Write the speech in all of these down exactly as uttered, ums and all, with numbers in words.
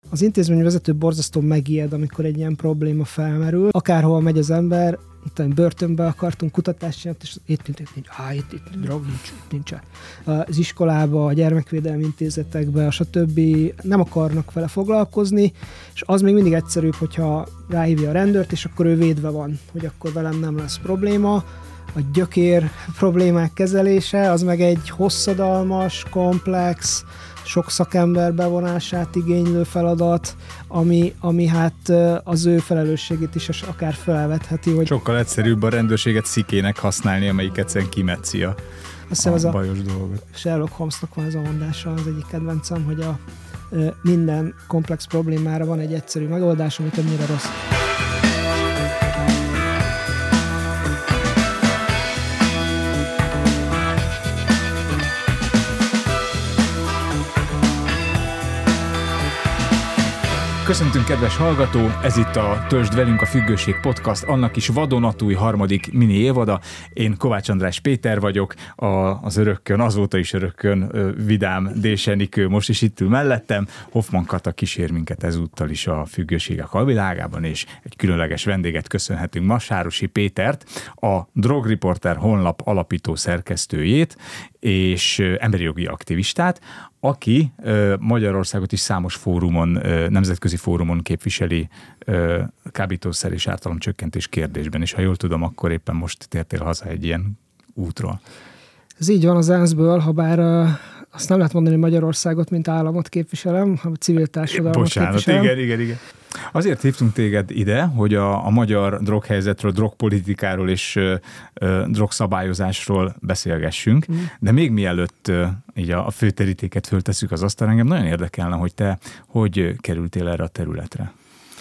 az intézményvezető borzasztó megijed, amikor egy ilyen probléma felmerül. Akárhol megy az ember, utána börtönbe akartunk kutatást csinálni, és itt nincs, itt nincs, á, itt, itt drog nincs, itt nincs. Az iskolába, a gyermekvédelmi intézetekbe, stb. Nem akarnak vele foglalkozni, és az még mindig egyszerűbb, hogyha ráhívja a rendőrt, és akkor ő védve van, hogy akkor velem nem lesz probléma. A gyökér problémák kezelése, az meg egy hosszadalmas, komplex, sok szakember bevonását igénylő feladat, ami, ami hát az ő felelősségét is akár felvetheti. Hogy sokkal egyszerűbb a rendőrséget szikének használni, amelyik egyszerűen kimetzi a, a, a bajos dolgot. Sherlock Holmesnak van ez a mondása, az egyik kedvencem, hogy a minden komplex problémára van egy egyszerű megoldás, ami többnyire rossz. Köszöntünk, kedves hallgató! Ez itt a Töltsd velünk a Függőség podcast, annak is vadonatúj harmadik mini évada. Én Kovács András Péter vagyok, a, az örökkön, azóta is örökkön vidám Désenikő most is itt ül mellettem. Hoffman Kata kísér minket ezúttal is a Függőségek alvilágában, és egy különleges vendéget köszönhetünk ma, Sárosi Pétert, a Drogreporter honlap alapító szerkesztőjét és emberi jogi aktivistát, aki ö, Magyarországot is számos fórumon, ö, nemzetközi fórumon képviseli ö, kábítószer és ártalomcsökkentés kérdésben, és ha jól tudom, akkor éppen most tértél haza egy ilyen útról. Ez így van az é en es ből, ha bár ö, azt nem lehet mondani, hogy Magyarországot, mint államot képviselem, hanem a civil társadalmat Bocsánat, képviselem. igen, igen, igen. Azért hívtunk téged ide, hogy a, a magyar droghelyzetről, drogpolitikáról és ö, ö, drogszabályozásról beszélgessünk, mm. de még mielőtt ö, így a, a főterítéket föltesszük az asztalra, engem nagyon érdekelne, hogy te hogy kerültél erre a területre.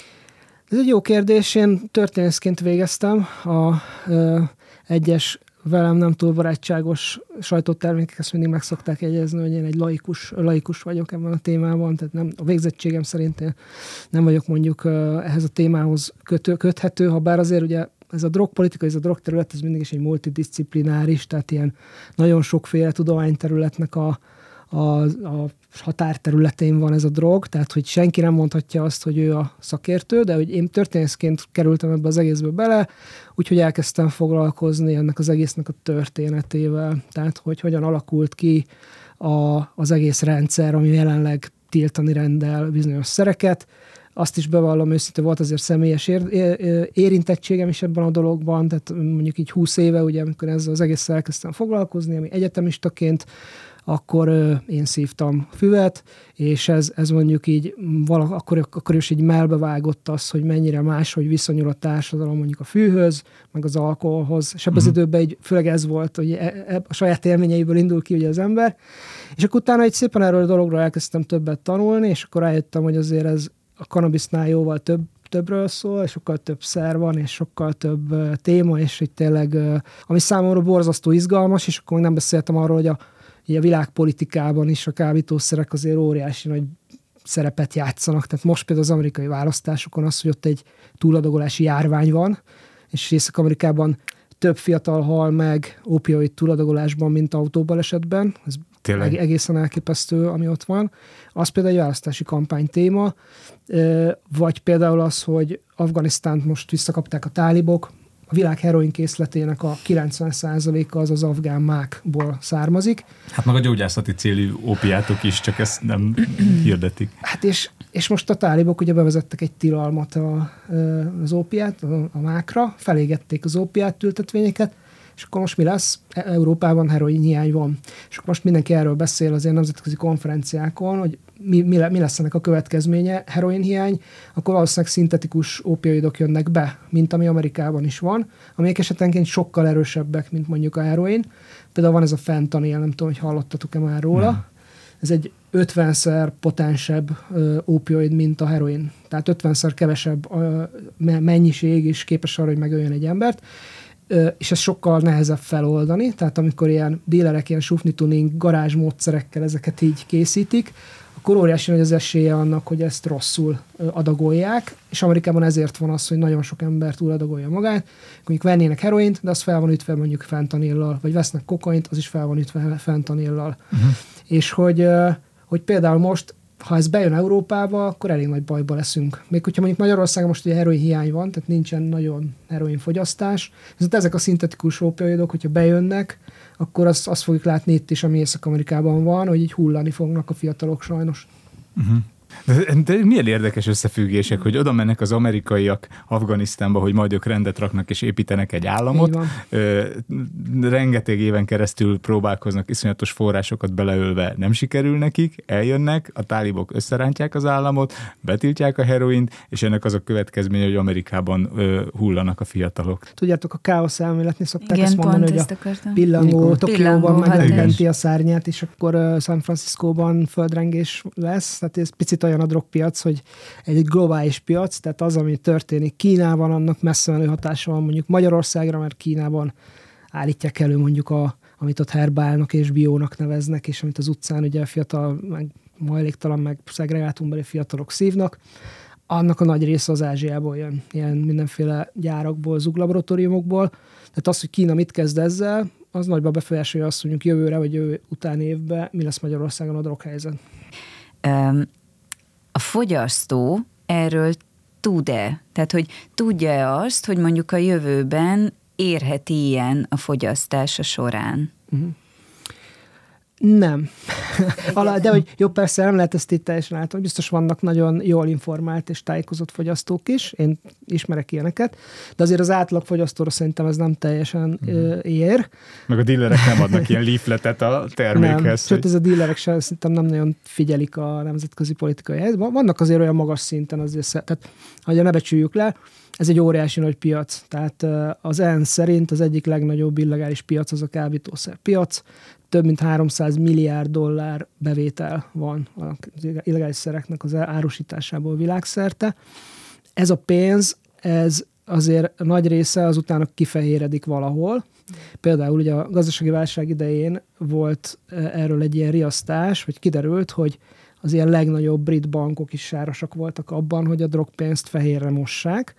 Ez egy jó kérdés. Én történészként végeztem a ö, egyes velem nem túl barátságos sajtótermékek, ezt mindig meg szokták jegyezni, hogy én egy laikus, laikus vagyok ebben a témában, tehát nem, a végzettségem szerint én nem vagyok mondjuk ehhez a témához kötő, köthető, ha bár azért ugye ez a drogpolitika, ez a drogterület, ez mindig is egy multidisciplináris, tehát ilyen nagyon sokféle tudományterületnek a, a, a határterületén van ez a drog, tehát hogy senki nem mondhatja azt, hogy ő a szakértő, de hogy én történészként kerültem ebbe az egészbe bele, úgyhogy elkezdtem foglalkozni ennek az egésznek a történetével, tehát hogy hogyan alakult ki a, az egész rendszer, ami jelenleg tiltani rendel bizonyos szereket. Azt is bevallom őszintén, volt azért személyes ér, ér, érintettségem is ebben a dologban, tehát mondjuk így húsz éve, ugye, amikor ezzel az egésszel elkezdtem foglalkozni, ami egyetemistaként, akkor ö, én szívtam füvet, és ez, ez mondjuk így valak, akkor, akkor is így melbevágott az, hogy mennyire máshogy viszonyul a társadalom mondjuk a fűhöz, meg az alkoholhoz, és ebben uh-huh. az időben így, főleg ez volt, hogy e, e, a saját élményeiből indul ki ugye az ember, és akkor utána egy szépen erről a dologról elkezdtem többet tanulni, és akkor rájöttem, hogy azért ez a kannabisznál jóval több, többről szól, és sokkal több szer van, és sokkal több uh, téma, és hogy tényleg, uh, ami számomra borzasztó izgalmas, és akkor nem beszéltem arról, hogy a a világpolitikában is a kábítószerek azért óriási nagy szerepet játszanak. Tehát most például az amerikai választásokon az, hogy ott egy túladagolási járvány van, és Észak-Amerikában több fiatal hal meg opioid túladagolásban, mint autóbalesetben. Ez tényleg egészen elképesztő, ami ott van. Az például egy választási kampány téma, vagy például az, hogy Afganisztánt most visszakapták a tálibok, a világ heroin készletének a kilencven százaléka az az afgán mákból származik. Hát meg a gyógyászati célú ópiátok is, csak ezt nem hirdetik. Hát és, és most a tálibok ugye bevezettek egy tilalmat a, az ópiát, a, a mákra, felégették az ópiát ültetvényeket, és akkor most mi lesz? Európában heroin hiány van. És akkor most mindenki erről beszél az ilyen nemzetközi konferenciákon, hogy mi, mi, mi lesz ennek a következménye, heroin hiány, akkor valószínűleg szintetikus opioidok jönnek be, mint ami Amerikában is van, amelyek esetenként sokkal erősebbek, mint mondjuk a heroin. Például van ez a fentanyl, nem tudom, hogy hallottatok-e már róla. Nem. Ez egy ötvenszer potensebb ö, opioid, mint a heroin. Tehát ötvenszer kevesebb ö, mennyiség is képes arra, hogy megöljön egy embert. És ez sokkal nehezebb feloldani, tehát amikor ilyen dílerek, ilyen sufni-tuning garázsmódszerekkel ezeket így készítik, akkor óriási nagy az esélye annak, hogy ezt rosszul adagolják, és Amerikában ezért van az, hogy nagyon sok ember túladagolja magát, mondjuk vennének heroint, de az fel van ütve mondjuk fentanillal, vagy vesznek kokaint, az is fel van ütve fentanillal. Uh-huh. És hogy, hogy például most ha ez bejön Európába, akkor elég nagy bajba leszünk. Még hogyha mondjuk Magyarországon most ugye heroin hiány van, tehát nincsen nagyon heroinfogyasztás, viszont ezek a szintetikus opioidok, hogyha bejönnek, akkor azt, azt fogjuk látni itt is, ami Észak-Amerikában van, hogy így hullani fognak a fiatalok sajnos. Uh-huh. De, de milyen érdekes összefüggések, hogy oda mennek az amerikaiak Afganisztánba, hogy majd ők rendet raknak és építenek egy államot. Ö, rengeteg éven keresztül próbálkoznak iszonyatos forrásokat beleölve, nem sikerül nekik, eljönnek, a tálibok összerántják az államot, betiltják a heroint, és ennek az a következménye, hogy Amerikában ö, hullanak a fiatalok. Tudjátok, a káosz elméletni szokták igen, ezt mondani, hogy a akartam. pillangó Tokióban meglenti a szárnyát, és akkor uh, San Franciscóban földrengés lesz. Tehát ez picit olyan a drogpiac, hogy egy globális piac, tehát az, ami történik Kínában, annak messze menő hatása van mondjuk Magyarországra, mert Kínában állítják elő mondjuk a, amit ott herbálnak és biónak neveznek, és amit az utcán ugye fiatal, meg hajléktalan, meg szegregátumbeli fiatalok szívnak. Annak a nagy része az Ázsiából jön, ilyen mindenféle gyárakból, zuglaboratóriumokból. Tehát az, hogy Kína mit kezd ezzel, az nagyban befolyásolja azt, mondjuk jövőre vagy jövő utáni évben mi lesz Magyarországon a droghelyzet. Um. A fogyasztó erről tud-e? Tehát, hogy tudja-e azt, hogy mondjuk a jövőben érheti ilyen a fogyasztása során? Uh-huh. Nem. De hogy jó, persze nem lehet ezt itt teljesen látni, biztos vannak nagyon jól informált és tájékozott fogyasztók is, én ismerek ilyeneket, de azért az átlag fogyasztóra szerintem ez nem teljesen uh-huh. ér. Meg a dílerek nem adnak ilyen leafletet a termékhez. Nem, sőt, ez a dílerek sem szerintem nem nagyon figyelik a nemzetközi politikai helyzetben. Vannak azért olyan magas szinten azért, tehát ha ne becsüljük le, ez egy óriási nagy piac. Tehát az E N S szerint az egyik legnagyobb illegális piac az a kábítószer piac. Több mint háromszáz milliárd dollár bevétel van az illegális szereknek az árusításából világszerte. Ez a pénz, ez azért nagy része azután kifehéredik valahol. Például ugye a gazdasági válság idején volt erről egy ilyen riasztás, hogy kiderült, hogy az ilyen legnagyobb brit bankok is sárosak voltak abban, hogy a drogpénzt fehérre mossák,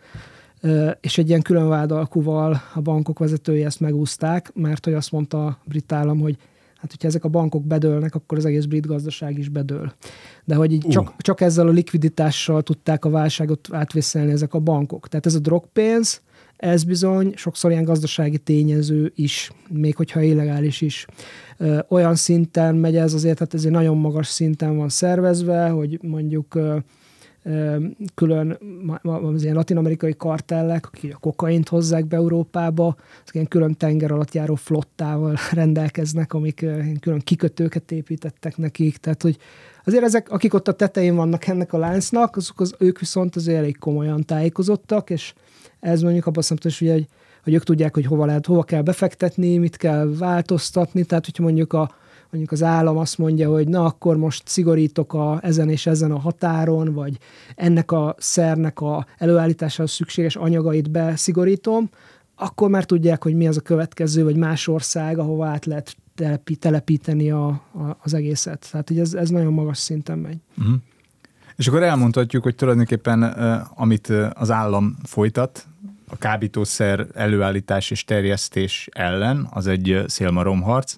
és egy ilyen külön vádalkuval a bankok vezetői ezt megúszták, mert hogy azt mondta a brit állam, hogy hát, hogyha ezek a bankok bedőlnek, akkor az egész brit gazdaság is bedől. De hogy így uh. csak, csak ezzel a likviditással tudták a válságot átvészelni ezek a bankok. Tehát ez a drogpénz, ez bizony sokszor ilyen gazdasági tényező is, még hogyha illegális is. Ö, olyan szinten megy ez azért, hát ez egy nagyon magas szinten van szervezve, hogy mondjuk ö, ö, külön az ilyen latin-amerikai kartellek, akik a kokaint hozzák be Európába, azok ilyen külön tenger alatt járó flottával rendelkeznek, amik ö, külön kikötőket építettek nekik, tehát hogy azért ezek, akik ott a tetején vannak ennek a láncnak, azok az, ők viszont azért elég komolyan tájékozottak, és ez mondjuk abban szempontból is, hogy, hogy ők tudják, hogy hova lehet, hova kell befektetni, mit kell változtatni, tehát hogyha mondjuk, a, mondjuk az állam azt mondja, hogy na akkor most szigorítok a, ezen és ezen a határon, vagy ennek a szernek a előállításához szükséges anyagait beszigorítom, akkor már tudják, hogy mi az a következő, vagy más ország, ahova át lehet telepi, telepíteni a, a, az egészet. Tehát hogy ez, ez nagyon magas szinten megy. Uh-huh. És akkor elmondhatjuk, hogy tulajdonképpen amit az állam folytat, a kábítószer előállítás és terjesztés ellen, az egy szélmalomharc,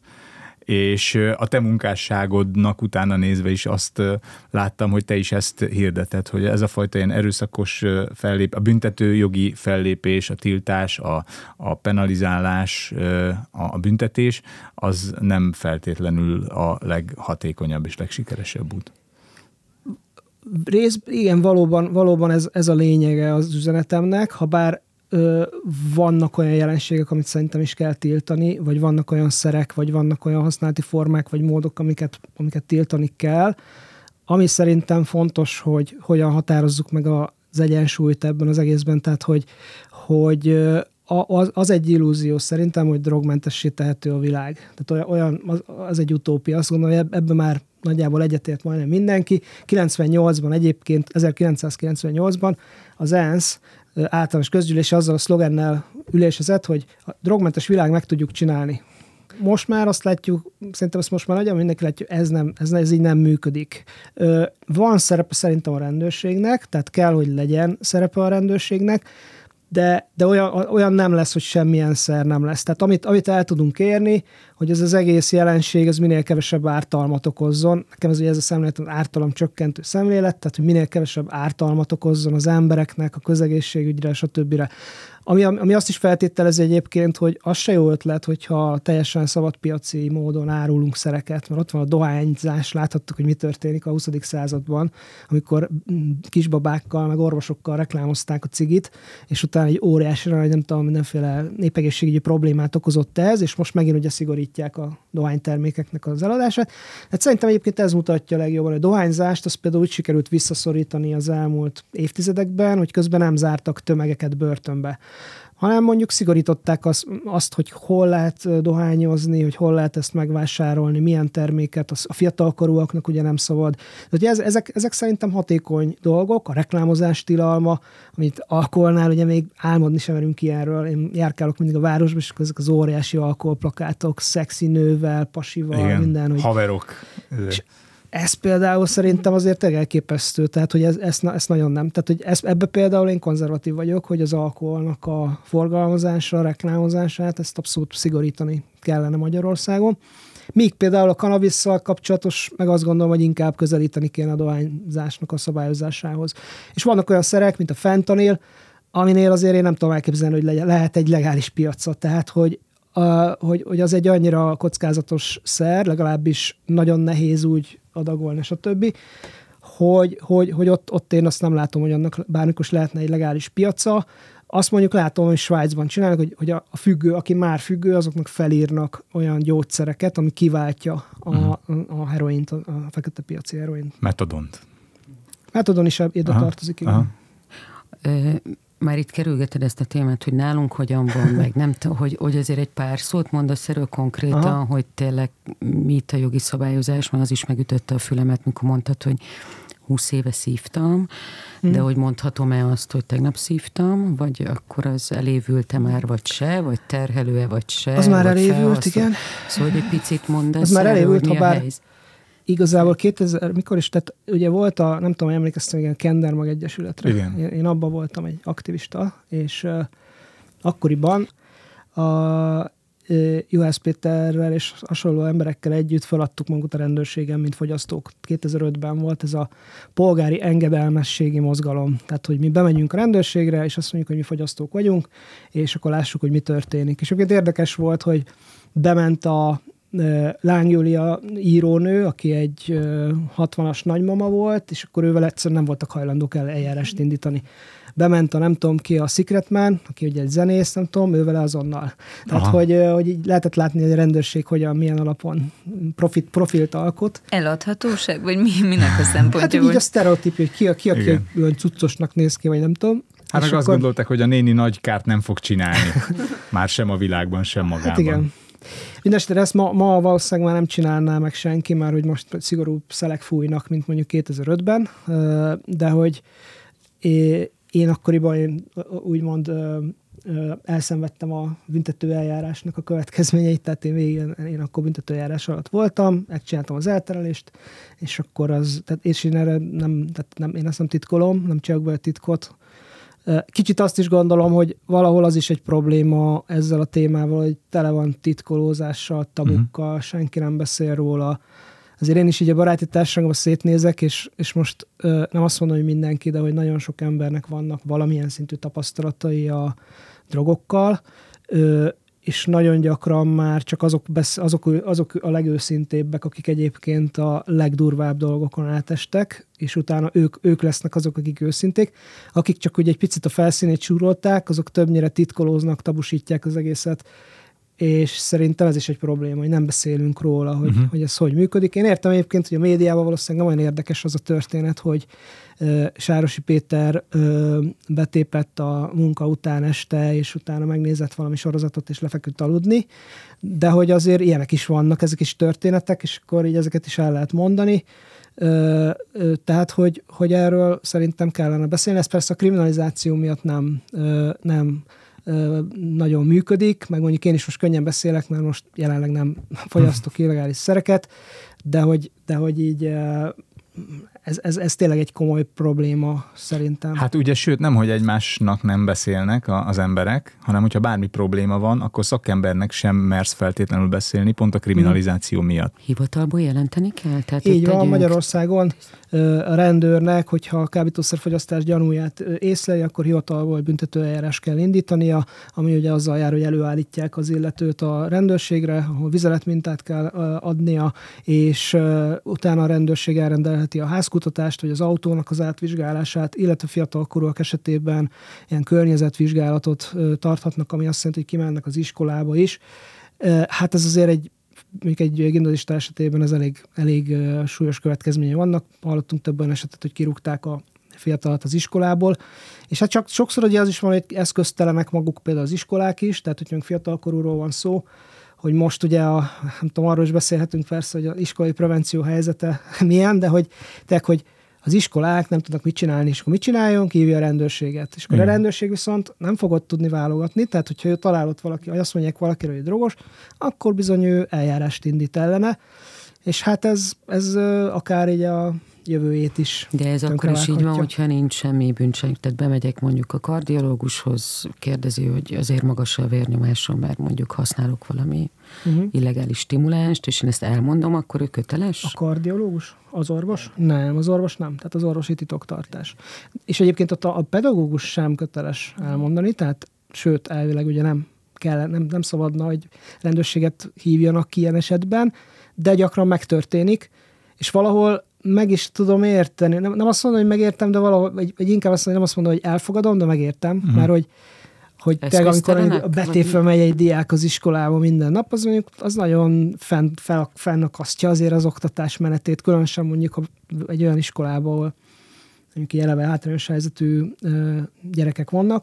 és a te munkásságodnak utána nézve is azt láttam, hogy te is ezt hirdeted, hogy ez a fajta ilyen erőszakos fellép, a büntetőjogi fellépés, a tiltás, a, a penalizálás, a büntetés, az nem feltétlenül a leghatékonyabb és legsikeresebb út. Rész, igen, valóban, valóban ez, ez a lényege az üzenetemnek, ha bár ö, vannak olyan jelenségek, amit szerintem is kell tiltani, vagy vannak olyan szerek, vagy vannak olyan használati formák, vagy módok, amiket, amiket tiltani kell. Ami szerintem fontos, hogy hogyan határozzuk meg az egyensúlyt ebben az egészben, tehát hogy, hogy az, az egy illúzió szerintem, hogy drogmentessé tehető a világ. Tehát olyan, az, az egy utópia. Azt gondolom, hogy ebben már nagyjából egyetért majdnem mindenki. kilencvennyolcban egyébként, ezerkilencszázkilencvennyolcban az E N S általános közgyűlése azzal a szlogennel ülésezett, hogy a drogmentes világ meg tudjuk csinálni. Most már azt látjuk, szerintem ezt most már nagyon mindenki látja, ez, nem, ez, ez így nem működik. Van szerepe szerintem a rendőrségnek, tehát kell, hogy legyen szerepe a rendőrségnek, de, de olyan, olyan nem lesz, hogy semmilyen szer nem lesz. Tehát amit, amit el tudunk érni, hogy ez az egész jelenség ez minél kevesebb ártalmat okozzon. Nekem ez, ez a szemlélet az ártalom csökkentő szemlélet, tehát hogy minél kevesebb ártalmat okozzon az embereknek, a közegészségügyre, stb. Ami, ami azt is feltételezi egyébként, hogy az se jó ötlet, hogyha teljesen szabadpiaci módon árulunk szereket, mert ott van a dohányzás, láthattuk, hogy mi történik a huszadik században, amikor kisbabákkal, meg orvosokkal reklámozták a cigit, és utána egy óriási, nem tudom, mindenféle népegészségügyi problémát okozott ez, és most megint ugye szigorítják a dohánytermékeknek az eladását. Hát szerintem egyébként ez mutatja legjobban, a dohányzást, azt például úgy sikerült visszaszorítani az elmúlt évtizedekben, hogy közben nem zártak tömegeket börtönbe, hanem mondjuk szigorították azt, azt, hogy hol lehet dohányozni, hogy hol lehet ezt megvásárolni, milyen terméket, a fiatalkorúaknak ugye nem szabad. De ez, ezek, ezek szerintem hatékony dolgok, a reklámozás tilalma, amit alkoholnál ugye még álmodni sem merünk ilyenről. Én járkálok mindig a városba, és ezek az óriási alkoholplakátok, szexi nővel, pasival, igen, minden. Hogy haverok. Ez például szerintem azért elképesztő, tehát hogy ez, ezt, ezt nagyon nem. Tehát, hogy ez, ebbe például én konzervatív vagyok, hogy az alkoholnak a forgalmazása, a reklámozását, ezt abszolút szigorítani kellene Magyarországon. Míg például a kannabisszal kapcsolatos, meg azt gondolom, hogy inkább közelíteni kéne a dohányzásnak a szabályozásához. És vannak olyan szerek, mint a fentanil, aminél azért én nem tudom elképzelni, hogy legyen, lehet egy legális piaca. Tehát, hogy Uh, hogy, hogy az egy annyira kockázatos szer, legalábbis nagyon nehéz úgy adagolni, stb., hogy, hogy, hogy ott, ott én azt nem látom, hogy annak bármikor lehetne egy legális piaca. Azt mondjuk látom, hogy Svájcban csinálnak, hogy, hogy a, a függő, aki már függő, azoknak felírnak olyan gyógyszereket, ami kiváltja a, a, a heroint, a, a fekete piaci heroint. Metadont. Metadon is ide aha, tartozik. Igen. Aha. Már itt kerülgeted ezt a témát, hogy nálunk hogyan van, meg nem tudom, hogy, hogy azért egy pár szót mondasz erről konkrétan, aha, hogy tényleg mi itt a jogi szabályozás, mert az is megütötte a fülemet, mikor mondtad, hogy húsz éve szívtam, hmm. de hogy mondhatom-e azt, hogy tegnap szívtam, vagy akkor az elévült-e már, vagy se, vagy terhelő-e, vagy se. Az már elévült, igen. Szóval, hogy egy picit mondasz. Az már elévült, ha bár igazából kétezer, mikor is, tehát ugye volt a, nem tudom, emlékeztem, igen, Kendermag Egyesületre. Igen. Én, én abban voltam egy aktivista, és uh, akkoriban a uh, Juhász Péterrel és hasonló emberekkel együtt feladtuk magunkat a rendőrségen, mint fogyasztók. kétezer-ötben volt ez a polgári engedelmességi mozgalom. Tehát, hogy mi bemegyünk a rendőrségre, és azt mondjuk, hogy mi fogyasztók vagyunk, és akkor lássuk, hogy mi történik. És egyébként érdekes volt, hogy bement a Láng Júlia írónő, aki egy hatvanas nagymama volt, és akkor ővel egyszerűen nem voltak hajlandók el eljárást indítani. Bement a nem tudom ki, a Secret Man, aki ugye egy zenész, nem tudom, ővel azonnal. Tehát, hogy, hogy így lehetett látni, hogy a rendőrség hogyan, milyen alapon profit, profilt alkot. Eladhatóság? Vagy mi, minek a szempontja? Hát így a sztereotípia, hogy ki, a, ki aki olyan cuccosnak néz ki, vagy nem tudom. Hát meg akkor... azt gondolták, hogy a néni nagy kárt nem fog csinálni. Már sem a világban, sem magában. Hát igen. Mindenesetre ezt ma, ma valószínűleg már nem csinálná meg senki, már hogy most szigorú szelek fújnak, mint mondjuk kétezer-ötben, de hogy én akkoriban én úgymond elszenvedtem a büntetőeljárásnak a következményeit, tehát én végig, én akkor büntetőeljárás alatt voltam, megcsináltam az elterelést, és akkor az, tehát és én erre nem, tehát nem, én ezt nem titkolom, nem csinálok be a titkot. Kicsit azt is gondolom, hogy valahol az is egy probléma ezzel a témával, hogy tele van titkolózással, tabukkal, uh-huh. senki nem beszél róla. Azért én is így a baráti társaságban szétnézek, és, és most ö, nem azt mondom, hogy mindenki, de hogy nagyon sok embernek vannak valamilyen szintű tapasztalatai a drogokkal, ö, és nagyon gyakran már csak azok, besz, azok, azok a legőszintébbek, akik egyébként a legdurvább dolgokon átestek, és utána ők, ők lesznek azok, akik őszinték. Akik csak ugye egy picit a felszínét súrolták, azok többnyire titkolóznak, tabusítják az egészet, és szerintem ez is egy probléma, hogy nem beszélünk róla, hogy, uh-huh. hogy ez hogy működik. Én értem egyébként, hogy a médiában valószínűleg nem olyan érdekes az a történet, hogy uh, Sárosi Péter uh, betépett a munka után este, és utána megnézett valami sorozatot, és lefeküdt aludni, de hogy azért ilyenek is vannak, ezek is történetek, és akkor így ezeket is el lehet mondani. Uh, uh, tehát, hogy, hogy erről szerintem kellene beszélni. Ez persze a kriminalizáció miatt nem, uh, nem nagyon működik, meg mondjuk én is most könnyen beszélek, mert most jelenleg nem fogyasztok illegális szereket, de hogy, de hogy így ez, ez, ez tényleg egy komoly probléma szerintem. Hát ugye, sőt, nem, hogy egymásnak nem beszélnek a, az emberek, hanem hogyha bármi probléma van, akkor szakembernek sem mersz feltétlenül beszélni, pont a kriminalizáció miatt. Hivatalból jelenteni kell? Tehát így van, Magyarországon a rendőrnek, hogyha a kábítószerfogyasztás gyanúját észleli, akkor hivatalból büntetőeljárás kell indítania, ami ugye azzal jár, hogy előállítják az illetőt a rendőrségre, ahol vizeletmintát kell adnia, és utána a rendőrség elrendelheti a házkutatást, vagy az autónak az átvizsgálását, illetve fiatalkorúak esetében ilyen környezetvizsgálatot tarthatnak, ami azt jelenti, hogy kimennek az iskolába is. Hát ez azért egy még egy gimnazista esetében ez elég, elég súlyos következménye vannak. Hallottunk több olyan esetet, hogy kirúgták a fiatalat az iskolából. És hát csak sokszor ugye az is van, hogy eszköztelenek maguk például az iskolák is, tehát hogyha fiatalkorúról van szó, hogy most ugye, a, nem tudom, arról is beszélhetünk persze, hogy az iskolai prevenció helyzete milyen, de hogy, tehát, hogy az iskolák nem tudnak mit csinálni, és akkor mit csináljon, hívja a rendőrséget. És akkor mm. a rendőrség viszont nem fogod tudni válogatni, tehát hogyha ő találott valaki, vagy azt mondják valakire, hogy drogos, akkor bizony ő eljárást indít ellene, és hát ez, ez akár így a jövőjét is. De ez akkor is így van, hogyha nincs semmi bűncselek. Tehát bemegyek mondjuk a kardiológushoz, kérdezi, hogy azért magas a vérnyomásom, mert mondjuk használok valami uh-huh. illegális stimulánst, és én ezt elmondom, akkor ő köteles? A kardiológus? Az orvos? Nem, az orvos nem. Tehát az orvosi titoktartás. És egyébként ott a, a pedagógus sem köteles elmondani, tehát sőt, elvileg ugye nem kell, nem, nem szabadna, hogy rendőrséget hívjanak ki ilyen esetben, de gyakran megtörténik, és valahol meg is tudom érteni. Nem, nem azt mondom, hogy megértem, de valahol, vagy, vagy inkább azt mondom, nem azt mondom, hogy elfogadom, de megértem, uh-huh. mert hogy, hogy tényleg, amikor a betétve megy egy diák az iskolába minden nap, az mondjuk az nagyon fenn, fel, fennakasztja azért az oktatás menetét, különösen mondjuk egy olyan iskolában, ahol mondjuk eleve hátrányos helyzetű ö, gyerekek vannak,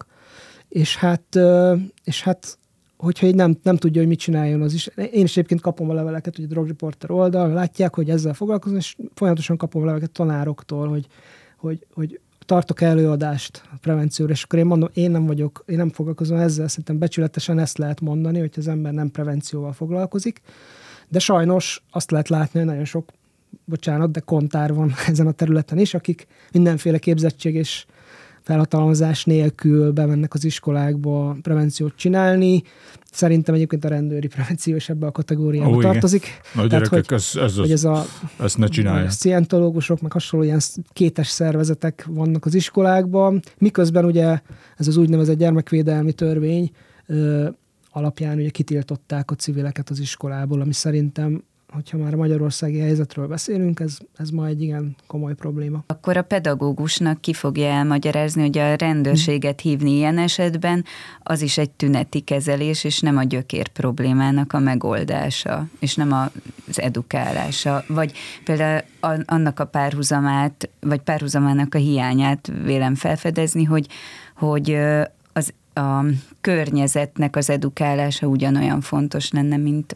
és hát, ö, és hát hogyha így nem, nem tudja, hogy mit csináljon az is. Én is egyébként kapom a leveleket, hogy a drogreporter oldal, látják, hogy ezzel foglalkozom, és folyamatosan kapom a leveleket tanároktól, hogy, hogy, hogy tartok előadást a prevencióra, és akkor én mondom, én nem vagyok, én nem foglalkozom ezzel, szerintem becsületesen ezt lehet mondani, hogy az ember nem prevencióval foglalkozik, de sajnos azt lehet látni, hogy nagyon sok, bocsánat, de kontár van ezen a területen is, akik mindenféle képzettség és felhatalmazás nélkül bemennek az iskolákba prevenciót csinálni. Szerintem egyébként a rendőri prevenció is ebbe a kategóriába Ó, tartozik. Nagy Tehát, gyerekek, hogy, ez, ez hogy ez a, ezt ne csinálják. A szientológusok, meg hasonló ilyen kétes szervezetek vannak az iskolákban, miközben ugye ez az úgynevezett gyermekvédelmi törvény ö, alapján ugye kitiltották a civileket az iskolából, ami szerintem, hogyha már a magyarországi helyzetről beszélünk, ez, ez ma egy igen komoly probléma. Akkor a pedagógusnak ki fogja elmagyarázni, hogy a rendőrséget hívni ilyen esetben, az is egy tüneti kezelés, és nem a gyökér problémának a megoldása, és nem az edukálása. Vagy például annak a párhuzamát, vagy párhuzamának a hiányát vélem felfedezni, hogy, hogy az, a környezetnek az edukálása ugyanolyan fontos lenne, mint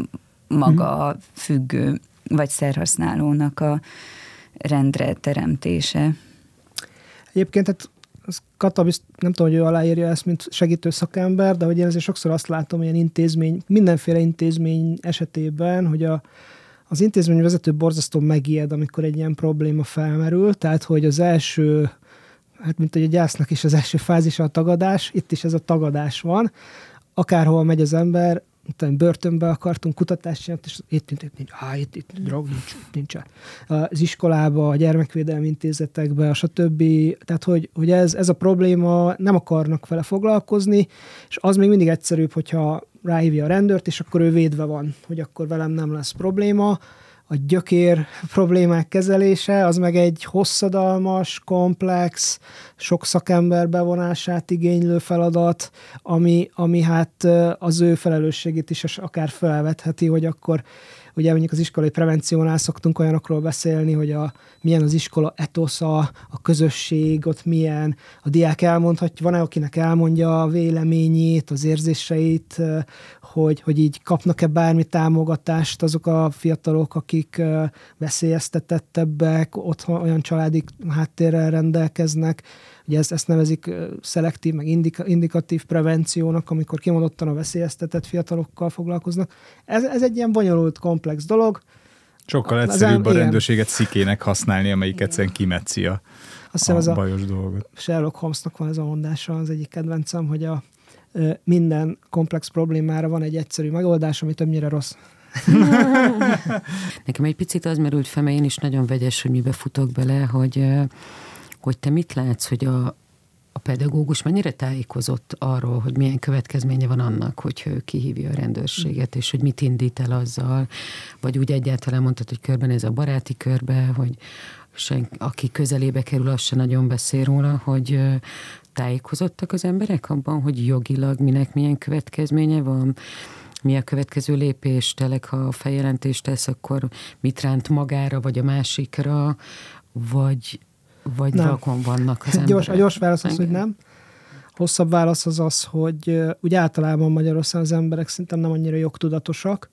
maga a függő vagy szerhasználónak a rendre teremtése. Egyébként hát az Kata, nem tudom, hogy ő aláírja ezt, mint segítő szakember, de hogy én azért sokszor azt látom, ilyen intézmény, mindenféle intézmény esetében, hogy a, az intézmény vezető borzasztó megijed, amikor egy ilyen probléma felmerül, tehát hogy az első, hát mint hogy a gyásznak is az első fázisa a tagadás, itt is ez a tagadás van, akárhol megy az ember, börtönbe akartunk kutatást csinálni, és itt, itt, itt, á, itt, itt drog nincs, nincs. Az iskolába, a gyermekvédelmi intézetekbe, stb. Tehát, hogy, hogy ez, ez a probléma, nem akarnak vele foglalkozni, és az még mindig egyszerűbb, hogyha ráhívja a rendőrt, és akkor ő védve van, hogy akkor velem nem lesz probléma. A gyökér problémák kezelése, az meg egy hosszadalmas, komplex, sok szakember bevonását igénylő feladat, ami, ami hát az ő felelősségét is akár felvetheti, hogy akkor ugye mondjuk az iskolai prevenciónál szoktunk olyanokról beszélni, hogy a, milyen az iskola etosza, a közösség, ott milyen, a diák elmondhatja, van-e, akinek elmondja a véleményét, az érzéseit, hogy, hogy így kapnak-e bármi támogatást azok a fiatalok, akik veszélyeztetettebbek, otthon olyan családi háttérrel rendelkeznek. Ugye ezt, ezt nevezik szelektív, meg indika, indikatív prevenciónak, amikor kimondottan a veszélyeztetett fiatalokkal foglalkoznak. Ez, ez egy ilyen bonyolult, komplex dolog. Sokkal egyszerűbb a rendőrséget szikének használni, amelyik egyszerűen kimetszi a, a bajos a dolgot. Sherlock Holmesnak van ez a mondása, az egyik kedvencem, hogy a minden komplex problémára van egy egyszerű megoldás, ami többnyire rossz. Nekem egy picit az merült fel, mert én is nagyon vegyes, hogy mibe futok bele, hogy, hogy te mit látsz, hogy a, a pedagógus mennyire tájékozott arról, hogy milyen következménye van annak, hogy ő kihívja a rendőrséget, és hogy mit indít el azzal, vagy úgy egyáltalán mondtad, hogy körben ez a baráti körbe, hogy sen, aki közelébe kerül, az se nagyon beszél róla, hogy tájékozottak az emberek abban, hogy jogilag minek milyen következménye van, mi a következő lépés, tényleg, ha a feljelentést tesz, akkor mit ránt magára, vagy a másikra, vagy, vagy vakon vannak az emberek. Gyors, a gyors válasz az, hogy nem. Hosszabb válasz az az, hogy úgy általában Magyarországon az emberek szerintem nem annyira jogtudatosak,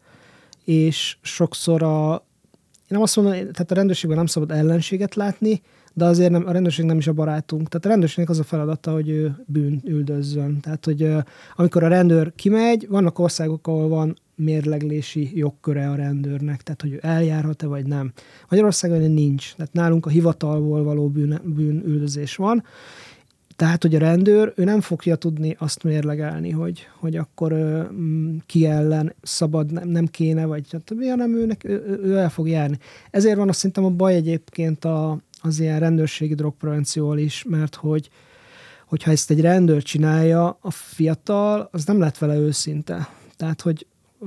és sokszor a, én nem azt mondom, tehát a rendőrségben nem szabad ellenséget látni, de azért nem, a rendőrség nem is a barátunk. Tehát a rendőrségnek az a feladata, hogy ő bűn üldözzön. Tehát, hogy uh, amikor a rendőr kimegy, vannak országok, ahol van mérleglési jogköre a rendőrnek, tehát hogy ő eljárhat-e vagy nem. Magyarországon nincs. Tehát nálunk a hivatalból való bűn, bűnüldözés van. Tehát, hogy a rendőr, ő nem fogja tudni azt mérlegelni, hogy, hogy akkor uh, ki ellen szabad, nem, nem kéne, vagy hanem őnek, ő, ő el fog járni. Ezért van azt szerintem a baj egyébként a az ilyen rendőrségi drogprevencióval is, mert hogy, hogyha ezt egy rendőr csinálja, a fiatal, az nem lett vele őszinte. Tehát, hogy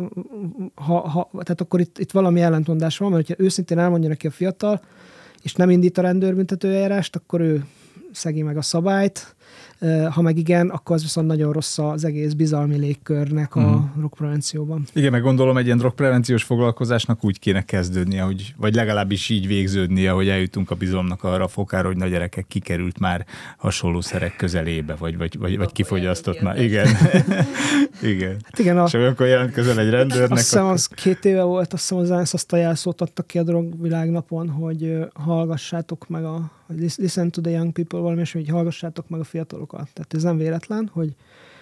ha, ha, tehát akkor itt, itt valami ellentmondás van, mert hogyha őszintén elmondja neki a fiatal, és nem indít a rendőrbüntetőeljárást, akkor ő szegi meg a szabályt, ha meg igen, akkor az viszont nagyon rossz az egész bizalmi légkörnek a hmm. drogprevencióban. Igen, meg gondolom, egy ilyen drogprevenciós foglalkozásnak úgy kéne kezdődnie, hogy, vagy legalábbis így végződnie, hogy eljutunk a bizalomnak arra a fokára, hogy nagy gyerekek kikerült már hasonló szerek közelébe, vagy, vagy, vagy, vagy kifogyasztott már. Igen. igen. Hát igen a, és olyankor jelentkezel egy rendőrnek. Azt hiszem, akkor... az két éve volt, azt hiszem, az ENSZ azt a jelszót adtak ki a drogvilágnapon, hogy hallgassátok meg a listen to the young people, valami, és hogy hallgassátok meg a fiatalokat. Tehát ez nem véletlen, hogy,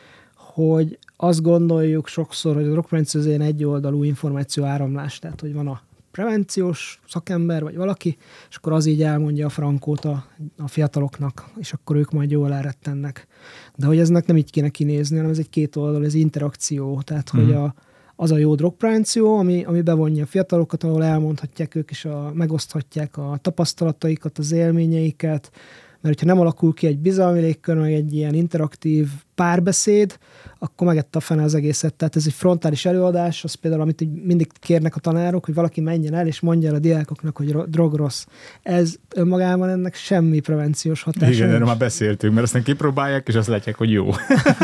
hogy azt gondoljuk sokszor, hogy a drogprevenció az ilyen egyoldalú információ áramlás, tehát hogy van a prevenciós szakember, vagy valaki, és akkor az így elmondja a frankót a, a fiataloknak, és akkor ők majd jól elrettennek. De hogy eznek nem így kéne kinézni, hanem ez egy két oldal, ez interakció, tehát mm. hogy a az a jó drogprevenció, ami, ami bevonja a fiatalokat, ahol elmondhatják ők is, a, megoszthatják a tapasztalataikat, az élményeiket, mert hogyha nem alakul ki egy bizalmi légkör, meg egy ilyen interaktív párbeszéd, akkor megette a fene az egészet. Tehát ez egy frontális előadás, az például, amit mindig kérnek a tanárok, hogy valaki menjen el, és mondja el a diákoknak, hogy drog rossz. Ez önmagában ennek semmi prevenciós hatása. Igen, erről már beszéltünk, mert aztán kipróbálják, és azt látják, hogy jó.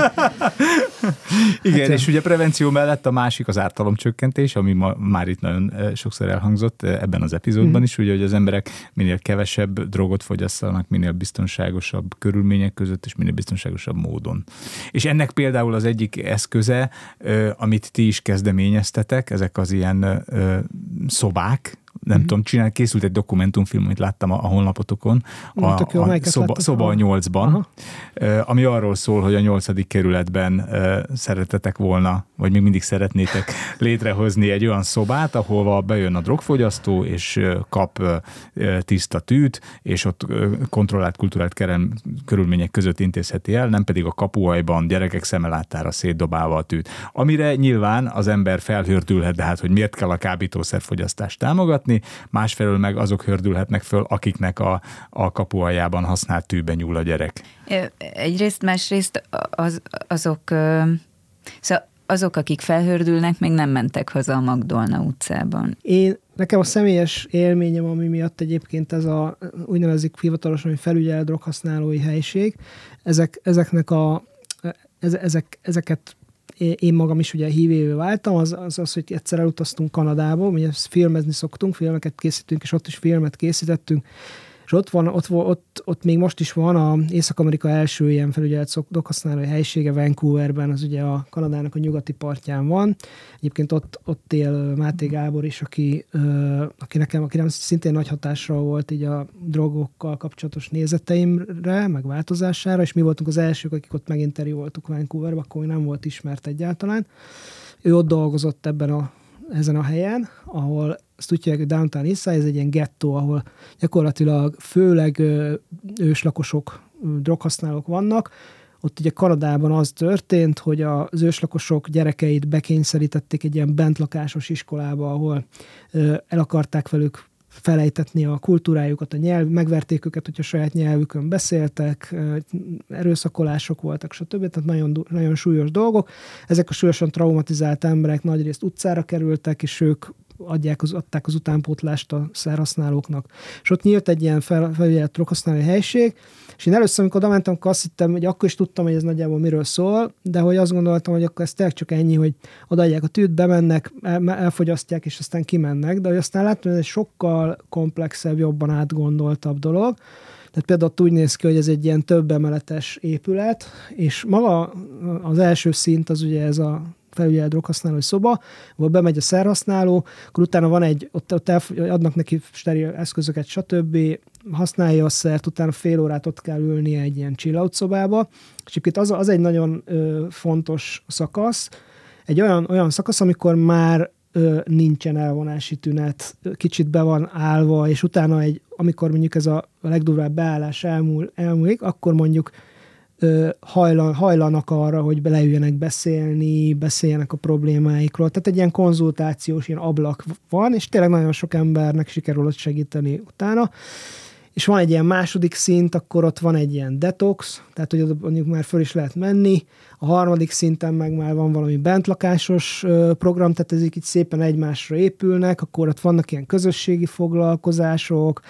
Igen, hát, és ugye a prevenció mellett a másik az ártalomcsökkentés, ami ma, már itt nagyon sokszor elhangzott ebben az epizódban mm-hmm. is, ugye, hogy az emberek minél kevesebb drogot fogyasszanak, minél biztonságosabb körülmények között, és minél biztonságosabb módon. És ennek például az egyik eszköze, amit ti is kezdeményeztetek, ezek az ilyen szobák, nem mm-hmm. tudom, csinál, készült egy dokumentumfilm, amit láttam a, a honlapotokon, a, jó, a szoba, szoba a nyolcban, uh, ami arról szól, hogy a nyolcadik kerületben uh, szeretetek volna, vagy még mindig szeretnétek létrehozni egy olyan szobát, ahova bejön a drogfogyasztó, és uh, kap uh, tiszta tűt, és ott uh, kontrollált, kulturált kerem, körülmények között intézheti el, nem pedig a kapuajban gyerekek szemelátára szétdobálva a tűt. Amire nyilván az ember felhördülhet, de hát, hogy miért kell a kábítószerfogyasztást támogatni, másfelől meg azok hördülhetnek föl, akiknek a, a kapualjában használt tűben nyúl a gyerek. Egyrészt, másrészt az, azok, szóval azok, akik felhördülnek, még nem mentek haza a Magdolna utcában. Én, nekem a személyes élményem, ami miatt egyébként ez a úgynevezik hivatalosan, hogy felügyelt droghasználói helység, ezek, ezeknek a, ezek, ezeket én magam is ugye hívévé váltam, az, az az, hogy egyszer elutaztunk Kanadába, mi ezt filmezni szoktunk, filmeket készítünk, és ott is filmet készítettünk, és ott van, ott, ott, ott még most is van a Észak-Amerika első ilyen felügyelt droghasználói helysége Vancouverben, az ugye a Kanadának a nyugati partján van. Egyébként ott, ott él Máté Gábor is, aki, aki nekem, aki nem szintén nagy hatásra volt így a drogokkal kapcsolatos nézeteimre, meg változására, és mi voltunk az elsők, akik ott meginterjúoltuk Vancouverben, akkor nem volt ismert egyáltalán. Ő ott dolgozott ebben a ezen a helyen, ahol azt tudják, hogy Downtown Eastside, ez egy ilyen gettó, ahol gyakorlatilag főleg őslakosok, droghasználók vannak. Ott ugye Kanadában az történt, hogy az őslakosok gyerekeit bekényszerítették egy ilyen bentlakásos iskolába, ahol el akarták velük felejtetni a kultúrájukat, a nyelv, megverték őket, hogyha saját nyelvükön beszéltek, erőszakolások voltak, stb. Tehát nagyon, nagyon súlyos dolgok. Ezek a súlyosan traumatizált emberek nagyrészt utcára kerültek, és ők adják az, adták az utánpótlást a szerhasználóknak. És ott nyílt egy ilyen fel, felügyelt droghasználói helység, és én először, amikor oda mentem, akkor azt hittem, hogy akkor is tudtam, hogy ez nagyjából miről szól, de hogy azt gondoltam, hogy akkor ez tényleg csak ennyi, hogy odaadják a tűt, bemennek, el, elfogyasztják, és aztán kimennek, de hogy aztán láttam, hogy ez egy sokkal komplexebb, jobban átgondoltabb dolog. Tehát például ott úgy néz ki, hogy ez egy ilyen több emeletes épület, és maga az első szint az ugye ez a felügyelt droghasználói szoba, ahol bemegy a szerhasználó, akkor utána van egy, ott, ott adnak neki steril eszközöket, stb., használja a szert, utána fél órát ott kell ülnie egy ilyen chill-out szobába, és egyébként az, az egy nagyon ö, fontos szakasz, egy olyan, olyan szakasz, amikor már ö, nincsen elvonási tünet, kicsit be van állva, és utána egy, amikor mondjuk ez a, a legdurvább beállás elmúl, elmúlik, akkor mondjuk Hajlan, hajlanak arra, hogy leüljenek beszélni, beszéljenek a problémáikról. Tehát egy ilyen konzultációs ilyen ablak van, és tényleg nagyon sok embernek sikerül ott segíteni utána. És van egy ilyen második szint, akkor ott van egy ilyen detox, tehát hogy mondjuk már föl is lehet menni. A harmadik szinten meg már van valami bentlakásos program, tehát ezek így szépen egymásra épülnek, akkor ott vannak ilyen közösségi foglalkozások,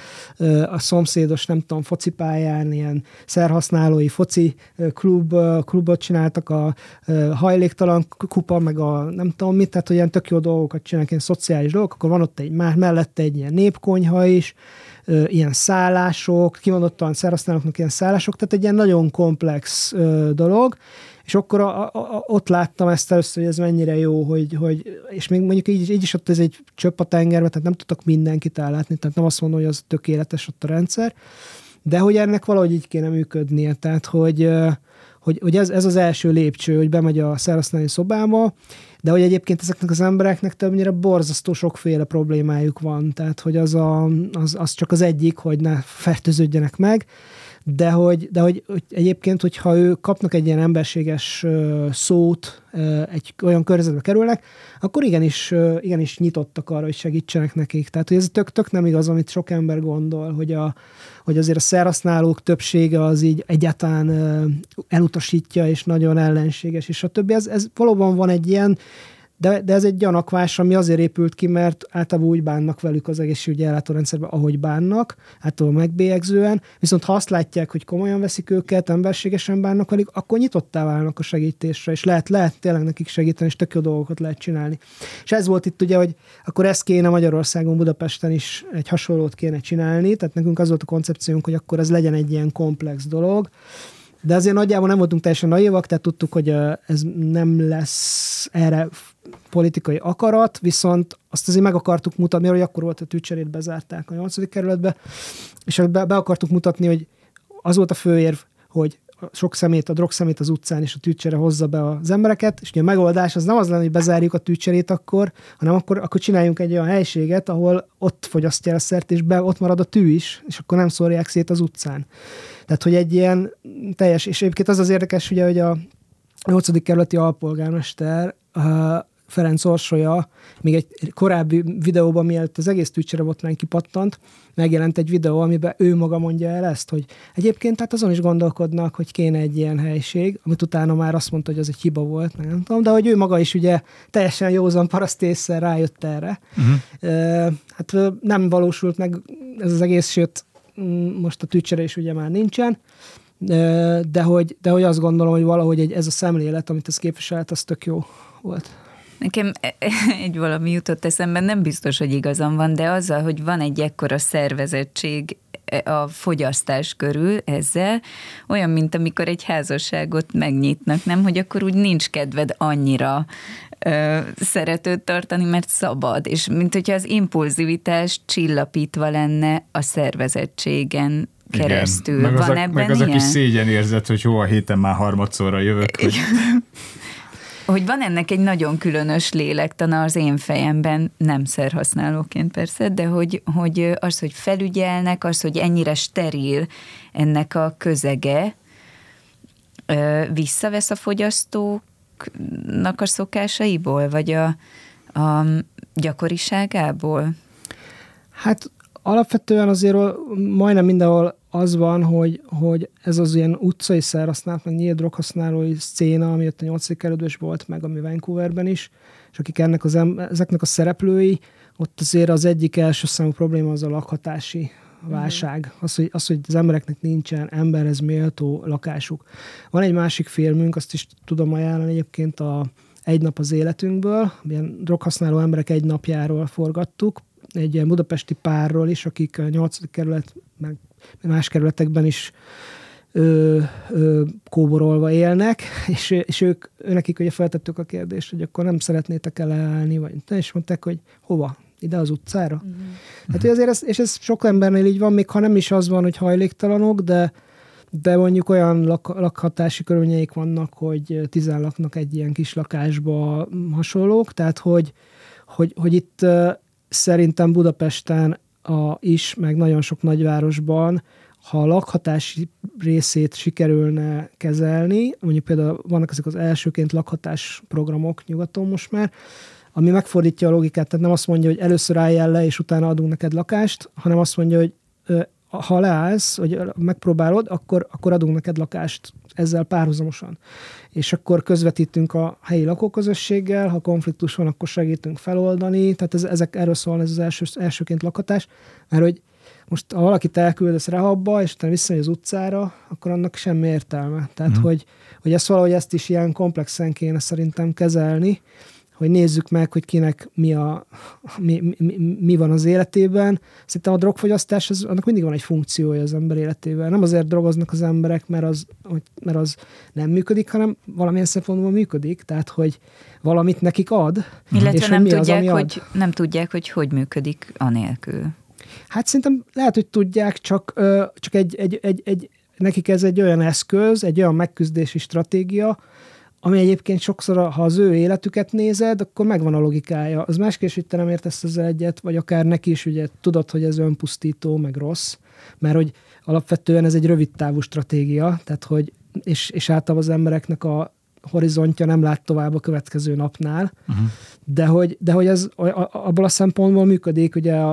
a szomszédos, nem tudom, focipályán ilyen szerhasználói foci klub, klubot csináltak, a hajléktalan kupa, meg a nem tudom mit, tehát hogy ilyen tök jó dolgokat csinálnak, ilyen szociális dolgok, akkor van ott egy, már mellette egy ilyen népkonyha is, ilyen szállások, kimondottan szerhasználóknak ilyen szállások, tehát egy ilyen nagyon komplex ö, dolog, és akkor a, a, a, ott láttam ezt először, hogy ez mennyire jó, hogy, hogy és még mondjuk így, így is ott ez egy csöpp a tengerbe, tehát nem tudtak mindenkit ellátni, tehát nem azt mondom, hogy az tökéletes ott a rendszer, de hogy ennek valahogy így kéne működnie, tehát hogy, hogy, hogy ez, ez az első lépcső, hogy bemegy a szerhasználói szobába, de hogy egyébként ezeknek az embereknek többnyire borzasztó sokféle problémájuk van, tehát hogy az, a, az, az csak az egyik, hogy ne fertőződjenek meg, de hogy, de hogy, hogy egyébként, hogyha ők kapnak egy ilyen emberséges szót, egy olyan környezetbe kerülnek, akkor igenis, igenis nyitottak arra, hogy segítsenek nekik. Tehát, hogy ez tök, tök nem igaz, amit sok ember gondol, hogy, a, hogy azért a szerhasználók többsége az így egyáltalán elutasítja, és nagyon ellenséges, és a többi. Ez, ez valóban van egy ilyen, De, de ez egy gyanakvás, ami azért épült ki, mert általában úgy bánnak velük az egészségügyi ellátórendszerben, ahogy bánnak, általában megbélyegzően, viszont ha azt látják, hogy komolyan veszik őket, emberségesen bánnak velük, akkor nyitottá válnak a segítésre, és lehet, lehet tényleg nekik segíteni, és tök jó dolgokat lehet csinálni. És ez volt itt ugye, hogy akkor ezt kéne Magyarországon, Budapesten is egy hasonlót kéne csinálni, tehát nekünk az volt a koncepciónk, hogy akkor ez legyen egy ilyen komplex dolog, de azért nagyjából nem voltunk teljesen naívak, tehát tudtuk, hogy ez nem lesz erre politikai akarat, viszont azt azért meg akartuk mutatni, hogy akkor volt a tűcserét, bezárták a nyolcadik kerületbe, és be, be akartuk mutatni, hogy az volt a főérv, hogy sok szemét, a drogszemét az utcán, és a tűcsere hozza be az embereket, és a megoldás az nem az lenne, hogy bezárjuk a tűcserét akkor, hanem akkor, akkor csináljunk egy olyan helységet, ahol ott fogyasztja a szert, és be, ott marad a tű is, és akkor nem szórják szét az utcán. Tehát, hogy egy ilyen teljes, és egyébként az az érdekes, ugye, hogy a nyolcadik kerületi alpolgármester Ferenc Orsolya még egy korábbi videóban, mielőtt az egész tűcserebotrány kipattant, megjelent egy videó, amiben ő maga mondja el ezt, hogy egyébként tehát azon is gondolkodnak, hogy kéne egy ilyen helység, amit utána már azt mondta, hogy az egy hiba volt, nem tudom, de hogy ő maga is ugye teljesen józan parasztésszel rájött erre. Uh-huh. Hát nem valósult meg ez az egész, sőt, most a tűcsere is ugye már nincsen, de hogy, de hogy azt gondolom, hogy valahogy egy, ez a szemlélet, amit ez képviselt, az tök jó volt. Nekem egy valami jutott eszembe, nem biztos, hogy igazam van, de azzal, hogy van egy ekkora szervezettség a fogyasztás körül ezzel, olyan, mint amikor egy házasságot megnyitnak, nem? Hogy akkor úgy nincs kedved annyira ö, szeretőt tartani, mert szabad, és mint hogyha az impulzivitás csillapítva lenne a szervezettségen keresztül. Meg van az a, ebben meg az ilyen? a kis szégyenérzet, hogy jó, a héten már harmadszorra jövök. Hogy... hogy van ennek egy nagyon különös lélektana az én fejemben, nem szerhasználóként persze, de hogy, hogy az, hogy felügyelnek, az, hogy ennyire steril ennek a közege, visszavesz a fogyasztóknak a szokásaiból, vagy a, a gyakoriságából? Hát alapvetően azért majdnem mindenhol az van, hogy, hogy ez az ilyen utcai szerhasználat, meg nyílt droghasználói szcéna, ami ott a nyolcadik kerületben is volt, meg ami Vancouverben is, és akik ennek az em- ezeknek a szereplői, ott azért az egyik első számú probléma az a lakhatási válság. Az hogy, az, hogy az embereknek nincsen emberhez méltó lakásuk. Van egy másik filmünk, azt is tudom ajánlani egyébként, a Egy nap az életünkből, ilyen droghasználó emberek egy napjáról forgattuk, egy ilyen budapesti párról is, akik a nyolcadik kerület, meg más kerületekben is ö, ö, kóborolva élnek, és, és ők, nekik ugye feltettük a kérdést, hogy akkor nem szeretnétek el elállni, vagy és mondták, hogy hova? Ide az utcára? Uh-huh. Hát azért ez, és ez sok embernél így van, még ha nem is az van, hogy hajléktalanok, de, de mondjuk olyan lak, lakhatási körülményeik vannak, hogy tizen laknak egy ilyen kis lakásba hasonlók, tehát hogy, hogy, hogy itt uh, szerintem Budapesten a, is, meg nagyon sok nagyvárosban, ha a lakhatási részét sikerülne kezelni, mondjuk például vannak ezek az elsőként lakhatás programok nyugaton most már, ami megfordítja a logikát, tehát nem azt mondja, hogy először álljál le, és utána adunk neked lakást, hanem azt mondja, hogy ha leállsz, vagy megpróbálod, akkor, akkor adunk neked lakást ezzel párhuzamosan. És akkor közvetítünk a helyi lakóközösséggel, ha konfliktus van, akkor segítünk feloldani, tehát ez, ezek, erről szól ez az első, elsőként lakhatás, mert hogy most ha valakit elküldesz rehabba, és utána visszamegy az utcára, akkor annak semmi értelme. Tehát, mm. hogy, hogy ezt valahogy ezt is ilyen komplexen kéne szerintem kezelni, hogy nézzük meg, hogy kinek mi, a, mi, mi, mi van az életében. Szerintem a drogfogyasztás, az, annak mindig van egy funkciója az ember életében. Nem azért drogoznak az emberek, mert az, mert az nem működik, hanem valamilyen szempontból működik, tehát hogy valamit nekik ad. Illetve és nem, hogy tudják, az, hogy, nem tudják, hogy hogy működik anélkül. Hát szerintem lehet, hogy tudják, csak, csak egy, egy, egy, egy, nekik ez egy olyan eszköz, egy olyan megküzdési stratégia, ami egyébként sokszor, ha az ő életüket nézed, akkor megvan a logikája. Az más kérdés, hogy te nem értesz ezzel egyet, vagy akár neki is ugye tudod, hogy ez önpusztító, meg rossz, mert hogy alapvetően ez egy rövidtávú stratégia, tehát hogy, és, és általában az embereknek a horizontja nem lát tovább a következő napnál, uh-huh. de hogy, de hogy ez abból a szempontból működik, ugye a,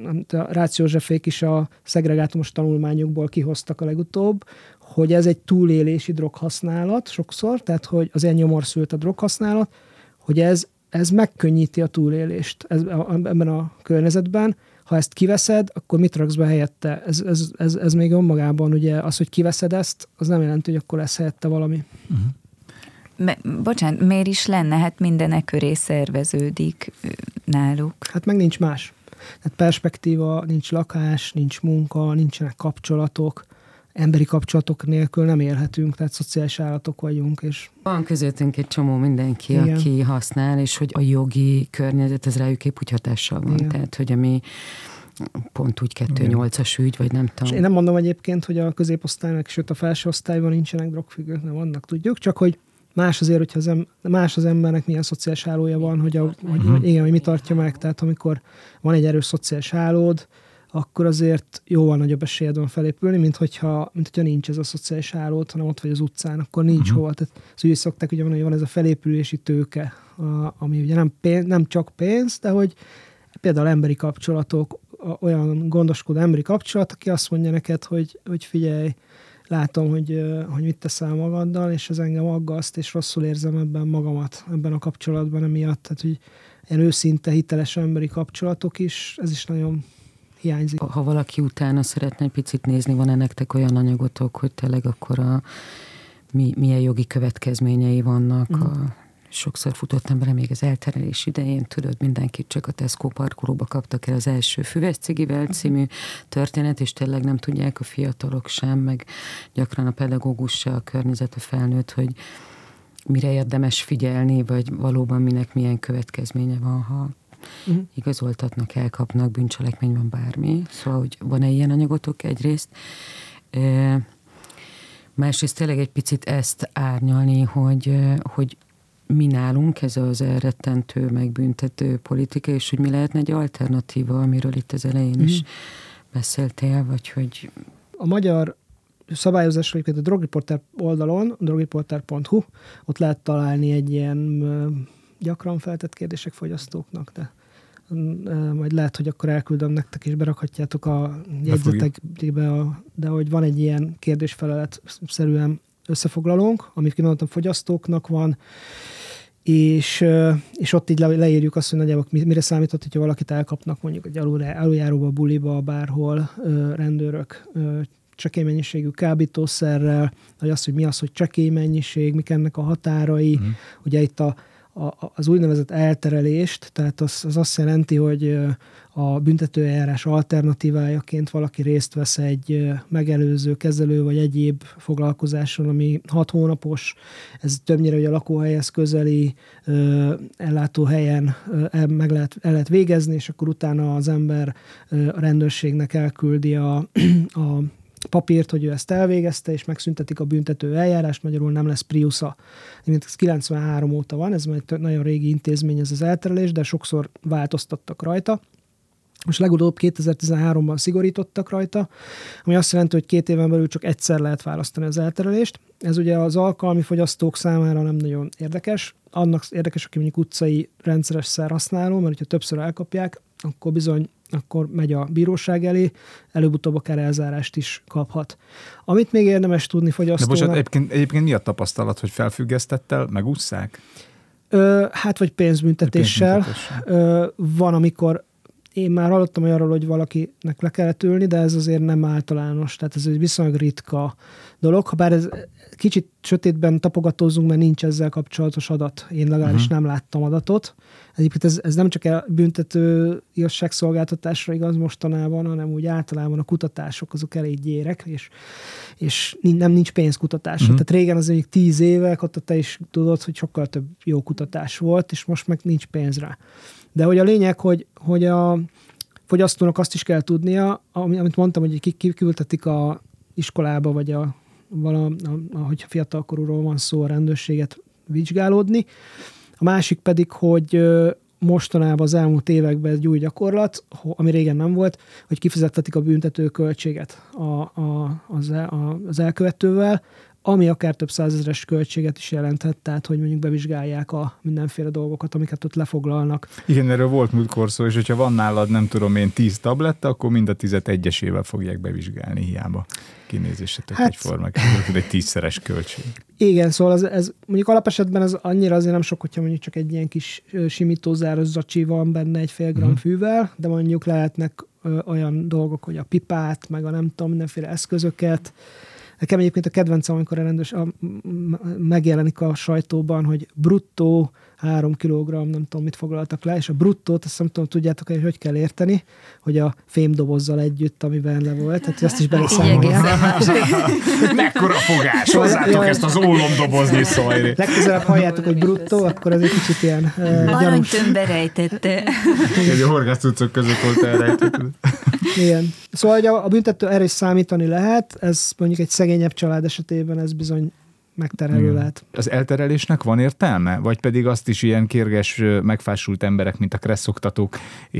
a Rácz Józsefék is a szegregátumos tanulmányokból kihoztak a legutóbb, hogy ez egy túlélési droghasználat sokszor, tehát hogy az elnyomorszült a droghasználat, hogy ez, ez megkönnyíti a túlélést ez, ebben a környezetben. Ha ezt kiveszed, akkor mit raksz be helyette? Ez, ez, ez, ez még önmagában ugye az, hogy kiveszed ezt, az nem jelenti, hogy akkor lesz helyette valami. Uh-huh. Me, bocsánat, miért is lenne? Hát mindenek köré szerveződik náluk. Hát meg nincs más. Tehát perspektíva, nincs lakás, nincs munka, nincsenek kapcsolatok, emberi kapcsolatok nélkül nem élhetünk, tehát szociális állatok vagyunk. És... Van közöttünk egy csomó mindenki, igen. aki használ, és hogy a jogi környezet, ez rájuk épp úgy hatással van. Igen. Tehát, hogy ami pont úgy kettő nyolcas ügy, vagy nem tudom. És én nem mondom egyébként, hogy a középosztálynak, sőt a felső osztályban nincsenek drogfüggők, nem vannak, tudjuk, csak hogy más azért, hogyha az, em- más az embernek milyen szociális hálója van, hogy, a, hogy, hogy igen, hogy mi tartja meg. Tehát amikor van egy erős szociális hálód, akkor azért jóval nagyobb esélyed van felépülni, mint hogyha, mint hogyha nincs ez a szociális hálód, hanem ott vagy az utcán, akkor nincs uh-huh. hova. Tehát az úgy szokták, ugye van, hogy van ez a felépülési tőke, a, ami ugye nem, pénz, nem csak pénz, de hogy például emberi kapcsolatok, olyan gondoskodó emberi kapcsolat, aki azt mondja neked, hogy, hogy figyelj, látom, hogy, hogy mit teszel magaddal, és ez engem aggaszt, és rosszul érzem ebben magamat, ebben a kapcsolatban emiatt. Tehát, hogy ilyen őszinte, hiteles emberi kapcsolatok is, ez is nagyon hiányzik. Ha valaki utána szeretne egy picit nézni, van-e nektek olyan anyagotok, hogy tényleg akkor a, mi, milyen jogi következményei vannak mm. a sokszor futottam bele még az elterelés idején, tudod, mindenkit csak a Tesco parkolóba kaptak el az első Füves cigivel című történet, és tényleg nem tudják a fiatalok sem, meg gyakran a pedagógus se, a környezet, a felnőtt, hogy mire érdemes figyelni, vagy valóban minek milyen következménye van, ha uh-huh. igazoltatnak, elkapnak, bűncselekmény van, bármi. Szóval, hogy van-e ilyen anyagotok egyrészt? E, másrészt tényleg egy picit ezt árnyalni, hogy, hogy mi nálunk ez az elrettentő, megbüntető politika, és hogy mi lehetne egy alternatíva, amiről itt az elején mm. is beszéltél, vagy hogy... A magyar szabályozásra, a Drogreporter oldalon, drogreporter pont hu, ott lehet találni egy ilyen gyakran feltett kérdések fogyasztóknak, de majd lehet, hogy akkor elküldöm nektek, és berakhatjátok a jegyzetekbe, de hogy van egy ilyen kérdésfelelet-szerűen összefoglalónk, amit kimondottan fogyasztóknak van, és, és ott így leírjuk azt, hogy nagyjából mire számított, hogyha valakit elkapnak mondjuk egy aluljáróba, buliba, bárhol rendőrök csekély mennyiségű kábítószerrel, vagy az, hogy mi az, hogy csekély mennyiség, mik ennek a határai. Mm. Ugye itt a, a, az úgynevezett elterelést, tehát az, az azt jelenti, hogy a büntetőeljárás alternatívájaként valaki részt vesz egy megelőző, kezelő vagy egyéb foglalkozáson, ami hat hónapos, ez többnyire ugye a lakóhelyhez közeli ellátóhelyen meg lehet, el lehet végezni, és akkor utána az ember a rendőrségnek elküldi a, a papírt, hogy ő ezt elvégezte, és megszüntetik a büntető eljárást, magyarul nem lesz priusza. Ez kilencvenhárom óta van, ez egy nagyon régi intézmény, ez az elterelés, de sokszor változtattak rajta. Most legutóbb kétezer-tizenháromban szigorítottak rajta, ami azt jelenti, hogy két éven belül csak egyszer lehet választani az elterelést. Ez ugye az alkalmi fogyasztók számára nem nagyon érdekes. Annak érdekes, aki mondjuk utcai rendszeres szerhasználó, mert ha többször elkapják, akkor bizony akkor megy a bíróság elé, előbb-utóbb akár elzárást is kaphat. Amit még érdemes tudni fogyasztónak... De bocsánat, egyébként, egyébként mi a tapasztalat, hogy felfüggesztettel megússzák? Ö, hát vagy pénzbüntetéssel. pénzbüntetéssel. Ö, van, amikor én már hallottam olyanról, hogy valakinek le kellett ülni, de ez azért nem általános, tehát ez egy viszonylag ritka dolog. Habár ez kicsit sötétben tapogatózunk, mert nincs ezzel kapcsolatos adat. Én legalábbis uh-huh. nem láttam adatot. Egyébként ez, ez nem csak a büntető igazságszolgáltatásra igaz mostanában, hanem úgy általában a kutatások azok elég gyérek, és, és nem nincs pénzkutatásra. Uh-huh. Tehát régen az mondjuk tíz évek, ott te is tudod, hogy sokkal több jó kutatás volt, és most meg nincs pénz rá. De hogy a lényeg, hogy, hogy a fogyasztónak azt is kell tudnia, amit mondtam, hogy kiküldtetik a iskolába, vagy a, vala, a, ahogy fiatalkorúról van szó, a rendőrséget vizsgálódni. A másik pedig, hogy mostanában az elmúlt években egy új gyakorlat, ami régen nem volt, hogy kifizettetik a büntető költséget a, a, az, a, az elkövetővel, ami akár több százezeres költséget is jelenthet, tehát hogy mondjuk bevizsgálják a mindenféle dolgokat, amiket ott lefoglalnak. Igen, erről volt múltkor szó, és hogyha van nálad, nem tudom én, tíz tabletta, akkor mind a tizet egyesével fogják bevizsgálni, hiába kinézésetek hát, egyformák. Ez egy tízszeres költség. Igen, szóval ez, ez mondjuk alapesetben ez annyira azért nem sok, hogyha mondjuk csak egy ilyen kis simítózáros zacsi van benne egy fél gram mm. fűvel, de mondjuk lehetnek ö, olyan dolgok, hogy a pipát, meg a nem tudom, mindenféle eszközöket. Nekem egyébként a kedvencem, amikor a rendőrs a, megjelenik a sajtóban, hogy bruttó három kilogramm, nem tudom, mit foglaltak le, és a bruttót, azt nem tudom, tudjátok, hogy hogy kell érteni, hogy a fémdobozzal együtt, amiben le volt, tehát azt is beleszámolják. Mekkora fogás, hozzátok ezt az ólomdobozni, Szajri. Legközelebb halljátok, hogy bruttó, akkor ez egy kicsit ilyen uh, gyanús. Aranytömbbe rejtette. Egy horgászcucok között volt elrejtett. Igen. Szóval hogy a, a büntető erre is számítani lehet, ez mondjuk egy szegényebb család esetében ez bizony megterhelő hmm. lehet. Az elterelésnek van értelme? Vagy pedig azt is ilyen kérges, megfásult emberek, mint a kresszoktatók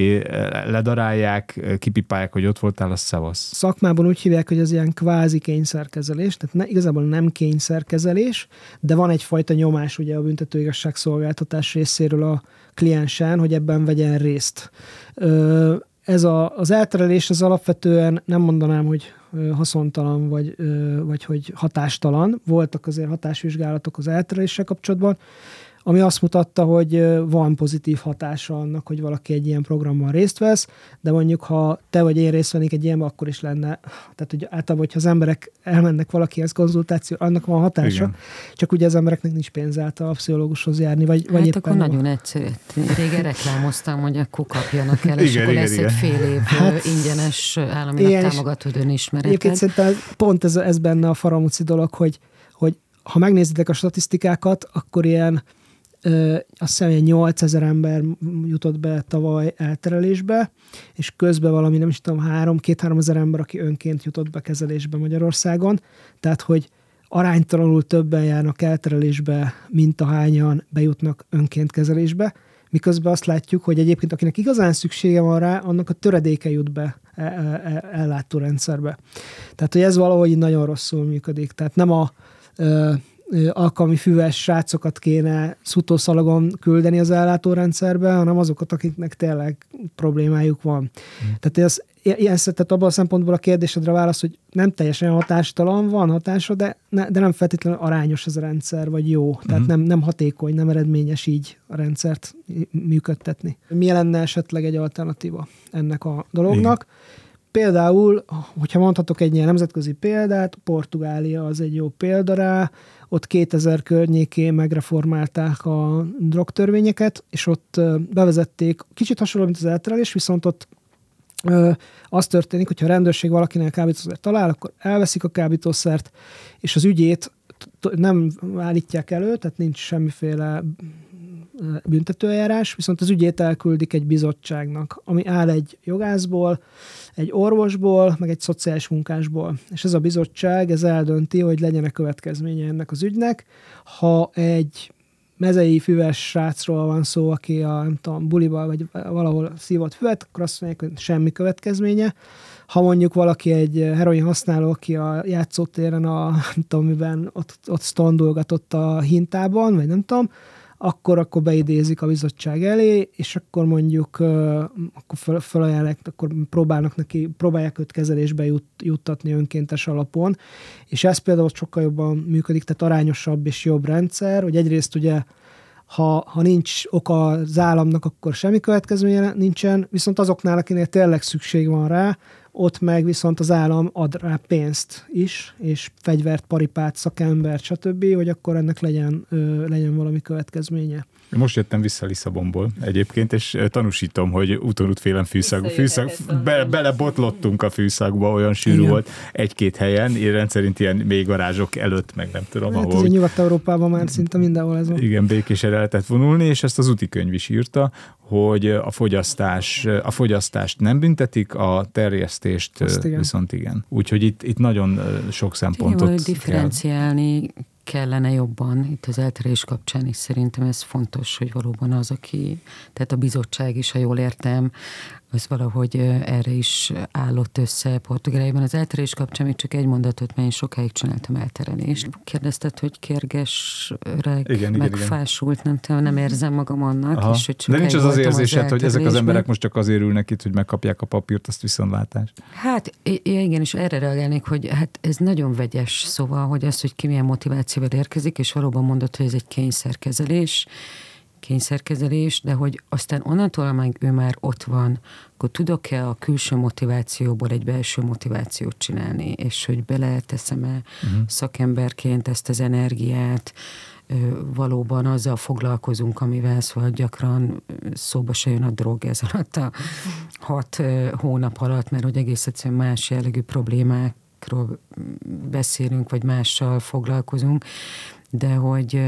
ledarálják, kipipálják, hogy ott voltál, a szevasz? Szakmában úgy hívják, hogy ez ilyen kvázi kényszerkezelés, tehát ne, igazából nem kényszerkezelés, de van egyfajta nyomás ugye a büntető igazságszolgáltatás részéről a kliensen, hogy ebben vegyen részt. Ö, Ez a, az elterelés az alapvetően nem mondanám, hogy haszontalan, vagy, vagy hogy hatástalan. Voltak azért hatásvizsgálatok az eltereléssel kapcsolatban, ami azt mutatta, hogy van pozitív hatása annak, hogy valaki egy ilyen programban részt vesz, de mondjuk, ha te vagy én részt vennék egy ilyenben, akkor is lenne. Tehát, hogy általában, hogyha az emberek elmennek valakihez konzultáció, annak van hatása, igen. Csak ugye az embereknek nincs pénz által a pszichológushoz járni, vagy, hát vagy éppen... akkor nagyon egyszerű. Régen reklámoztam, hogy akkor kapjanak el, és igen, akkor igen, lesz igen. egy fél év hát, ingyenes államilag támogató önismereted. Egyébként szerintem pont ez, ez benne a faramúci dolog, hogy, hogy ha megnézitek a statisztikákat, akkor ilyen Ö, azt hiszem, hogy nyolcezer ember jutott be tavaly elterelésbe, és közben valami, nem is tudom, három, két-három ezer ember, aki önként jutott be kezelésbe Magyarországon. Tehát, hogy aránytalanul többen járnak elterelésbe, mint ahányan bejutnak önként kezelésbe, miközben azt látjuk, hogy egyébként akinek igazán szüksége van rá, annak a töredéke jut be ellátórendszerbe. Tehát, hogy ez valahogy nagyon rosszul működik. Tehát nem a ö, ö, alkalmi füves srácokat kéne szutószalagon küldeni az ellátórendszerbe, hanem azokat, akiknek tényleg problémájuk van. Mm. Tehát, ez, ilyen, tehát abban a szempontból a kérdésedre válasz, hogy nem teljesen hatástalan, van hatása, de, ne, de nem feltétlenül arányos ez a rendszer, vagy jó. Tehát mm. nem, nem hatékony, nem eredményes így a rendszert működtetni. Mi lenne esetleg egy alternatíva ennek a dolognak? Igen. Például, hogyha mondhatok egy ilyen nemzetközi példát, Portugália az egy jó példa rá, ott kétezer környékén megreformálták a drogtörvényeket, és ott bevezették, kicsit hasonló, mint az elterelés, viszont ott ö, az történik, hogyha a rendőrség valakinek kábítószert talál, akkor elveszik a kábítószert, és az ügyét nem állítják elő, tehát nincs semmiféle büntetőeljárás, viszont az ügyét elküldik egy bizottságnak, ami áll egy jogászból, egy orvosból, meg egy szociális munkásból. És ez a bizottság, ez eldönti, hogy legyen-e következménye ennek az ügynek. Ha egy mezei füves srácról van szó, aki a, nem tudom, buliba vagy valahol szívott füvet, akkor azt mondják, hogy semmi következménye. Ha mondjuk valaki egy heroin használó, aki a játszótéren a, nem tudom miben, ott, ott standolgatott a hintában, vagy nem tudom, akkor, akkor beidézik a bizottság elé, és akkor mondjuk uh, akkor fel, felajánlják, akkor próbálnak neki, próbálják őt kezelésbe jut, juttatni önkéntes alapon, és ez például sokkal jobban működik, tehát arányosabb és jobb rendszer, hogy egyrészt ugye, ha, ha nincs oka az államnak, akkor semmi következménye nincsen, viszont azoknál, akinél tényleg szükség van rá, ott meg viszont az állam ad rá pénzt is, és fegyvert, paripát, szakembert, stb., hogy akkor ennek legyen, ö, legyen valami következménye. Most jöttem vissza Lisszabonból egyébként, és tanúsítom, hogy úton útfélem fűszag, fűszag be, belebotlottunk a fűszagba, olyan sűrű igen. volt egy-két helyen, én rendszerint ilyen mély garázsok előtt, meg nem tudom, hát ahol... Nyugat-Európában már szinte mindenhol ez van. Igen, békésen el lehetett vonulni, és ezt az útikönyv is írta, hogy a, fogyasztás, a fogyasztást nem büntetik, a terjesztést igen. viszont igen. Úgyhogy itt, itt nagyon sok szempontot igen, differenciálni kell. Kellene jobban itt az elterelés kapcsán is szerintem ez fontos, hogy valóban az, aki, tehát a bizottság is, ha jól értem, az valahogy erre is állott össze Portugáliában. Az elterelés kapcsán még csak egy mondatot, mert én sokáig csináltam elterelést. Kérdezted, hogy kérgesre megfásult, nem tudom, nem érzem magam annak. És, hogy de nincs az az érzésed, az hogy ezek az emberek most csak azért ülnek itt, hogy megkapják a papírt, azt viszontlátás? Hát igen, és erre reagálnék, hogy hát ez nagyon vegyes, szóval, hogy az, hogy ki milyen motivációval érkezik, és valóban mondott, hogy ez egy kényszerkezelés, kényszerkezelés, de hogy aztán onnantól, meg ő már ott van, akkor tudok-e a külső motivációból egy belső motivációt csinálni, és hogy beleteszem-e uh-huh. szakemberként ezt az energiát, valóban azzal foglalkozunk, amivel szóval gyakran szóba se jön a drog ez alatt a hat hónap alatt, mert hogy egész egyszerűen más jellegű problémákról beszélünk, vagy mással foglalkozunk, de hogy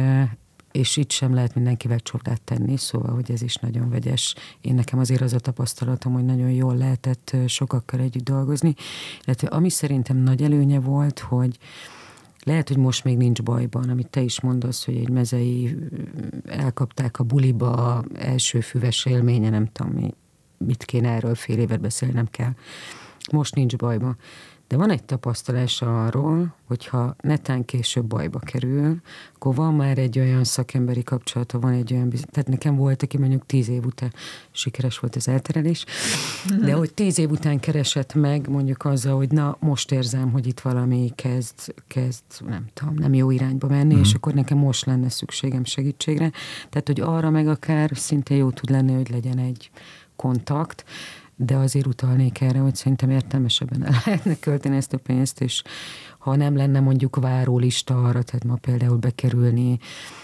és itt sem lehet mindenkivel csodát tenni, szóval, hogy ez is nagyon vegyes. Én nekem azért az a tapasztalatom, hogy nagyon jól lehetett sokakkal együtt dolgozni, illetve ami szerintem nagy előnye volt, hogy lehet, hogy most még nincs bajban, amit te is mondasz, hogy egy mezei elkapták a buliba, első füves élménye, nem tudom, mit kéne erről fél évet beszélni, nem kell. Most nincs bajban. De van egy tapasztalás arról, hogyha netán később bajba kerül, akkor van már egy olyan szakemberi kapcsolata, van egy olyan, tehát nekem volt, aki mondjuk tíz év után sikeres volt az elterelés, de hogy tíz év után keresett meg mondjuk azzal, hogy na, most érzem, hogy itt valami kezd, kezd nem tudom, nem jó irányba menni, mm. és akkor nekem most lenne szükségem segítségre. Tehát, hogy arra meg akár szinte jó tud lenni, hogy legyen egy kontakt, de azért utalnék erre, hogy szerintem értelmesebben el lehetne költeni ezt a pénzt, és ha nem lenne mondjuk várólista arra, tehát ma például bekerülni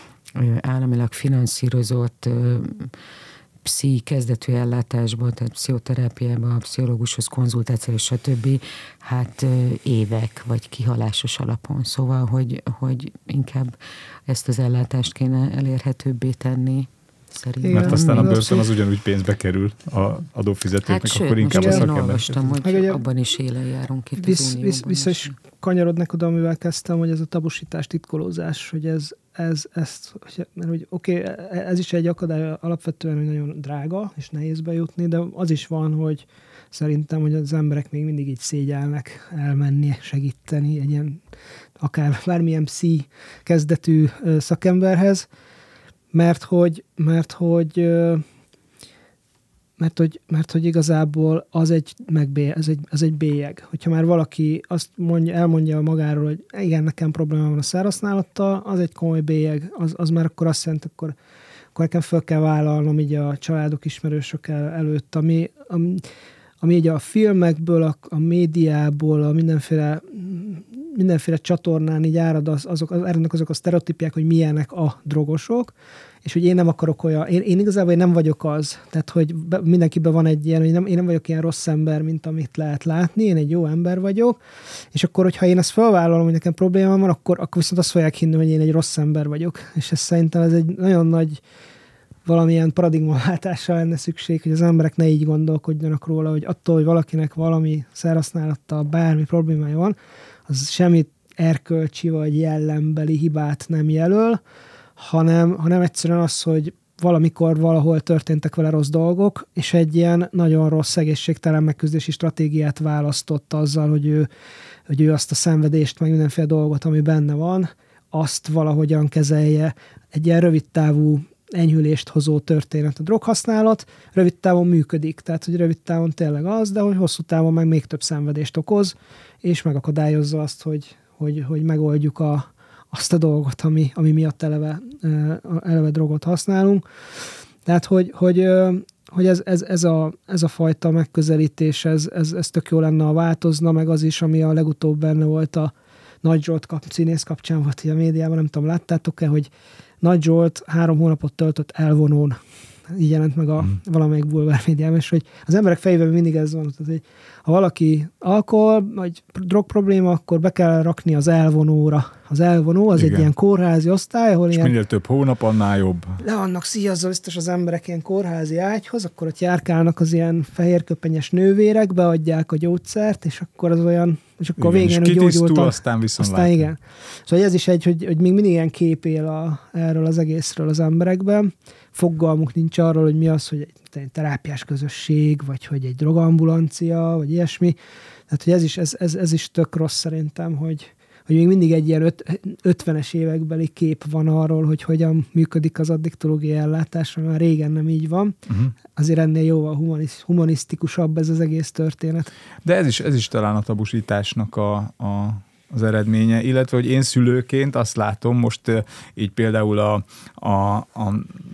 államilag finanszírozott pszi kezdetű ellátásba, tehát pszichoterápiába, pszichológushoz konzultáció, stb. Hát évek, vagy kihalásos alapon. Szóval, hogy, hogy inkább ezt az ellátást kéne elérhetőbbé tenni szerintem. Mert aztán a Igen. börtön az ugyanúgy pénzbe kerül a adófizetőknek, Hát akkor sőt, inkább a most én szakember. olvastam, hogy Meg ugye abban is élen járunk itt Visz, az visz, Unióban. vissza is kanyarodnak oda, amivel kezdtem, hogy ez a tabusítás, titkolózás, hogy ez, ez ezt, mert hogy oké, okay, ez is egy akadály alapvetően, hogy nagyon drága, és nehéz bejutni, de az is van, hogy szerintem, hogy az emberek még mindig így szégyelnek elmenni, segíteni egy ilyen, akár bármilyen pszi kezdetű szakemberhez, mert hogy, mert hogy Mert hogy, mert hogy igazából az egy, megbé, ez egy, ez egy bélyeg. Hogyha már valaki azt mondja, elmondja magáról, hogy igen, nekem problémám van a szerhasználattal, az egy komoly bélyeg, az, az már akkor azt jelenti, akkor, akkor nekem föl kell vállalnom így a családok, ismerősök el, előtt, ami, ami, ami így a filmekből, a, a médiából, a mindenféle, mindenféle csatornán így árad, az, azok, áradnak azok a sztereotípiák, hogy milyenek a drogosok, és hogy én nem akarok olyan, én, én igazából én nem vagyok az, tehát hogy be, mindenkiben van egy ilyen, hogy nem, én nem vagyok ilyen rossz ember, mint amit lehet látni, én egy jó ember vagyok, és akkor, hogyha én ezt felvállalom, hogy nekem problémám van, akkor, akkor viszont azt fogják hinni, hogy én egy rossz ember vagyok, és ez szerintem ez egy nagyon nagy valamilyen paradigmaváltásra lenne szükség, hogy az emberek ne így gondolkodjanak róla, hogy attól, hogy valakinek valami szerhasználattal bármi problémája van, az semmi erkölcsi vagy jellembeli hibát nem jelöl, hanem, hanem egyszerűen az, hogy valamikor valahol történtek vele rossz dolgok, és egy ilyen nagyon rossz egészségtelen megküzdési stratégiát választott azzal, hogy ő, hogy ő azt a szenvedést, meg mindenféle dolgot, ami benne van, azt valahogyan kezelje. Egy ilyen rövidtávú enyhülést hozó történet a droghasználat, rövid távon működik, tehát hogy rövid távon tényleg az, de hogy hosszú távon meg még több szenvedést okoz, és megakadályozza azt, hogy, hogy, hogy megoldjuk a, azt a dolgot, ami, ami miatt eleve, eleve drogot használunk. Tehát, hogy, hogy, hogy ez, ez, ez, a, ez a fajta megközelítés, ez, ez, ez tök jó lenne, ha változna, meg az is, ami a legutóbb benne volt a Nagy Zsolt kap, színész kapcsán volt a médiában, nem tudom, láttátok-e, hogy Nagy Zsolt három hónapot töltött elvonón. Így jelent meg a hmm. valamelyik bulvár médiában, és hogy az emberek fejében mindig ez van, tehát, hogy ha valaki alkohol, vagy drog probléma, akkor be kell rakni az elvonóra. Az elvonó az igen. Egy ilyen kórházi osztály, ahol és ilyen... minél több hónap, annál jobb. Le vannak szíjazva biztos az emberek ilyen kórházi ágyhoz, akkor ott járkálnak az ilyen fehérköpenyes nővérek, beadják a gyógyszert, és akkor az olyan, és akkor igen, végén úgy gyógyultak. aztán viszont aztán igen. Szóval ez is egy, hogy, hogy még mindig ilyen kép él a, erről az egészről az emberekben. Fogalmuk nincs arról, hogy mi az, hogy egy terápiás közösség, vagy hogy egy drogambulancia, vagy ilyesmi. Tehát, hogy ez is, ez, ez, ez is tök rossz szerintem, hogy, hogy még mindig egy ilyen öt, ötvenes évekbeli kép van arról, hogy hogyan működik az addiktológiai ellátás, már régen nem így van. Uh-huh. Azért ennél jóval humanisz, humanisztikusabb ez az egész történet. De ez is, ez is talán a tabusításnak a, a az eredménye, illetve, hogy én szülőként azt látom most így például a, a, a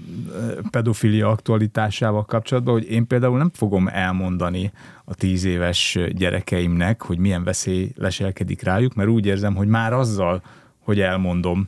pedofilia aktualitásával kapcsolatban, hogy én például nem fogom elmondani a tíz éves gyerekeimnek, hogy milyen veszély leselkedik rájuk, mert úgy érzem, hogy már azzal, hogy elmondom,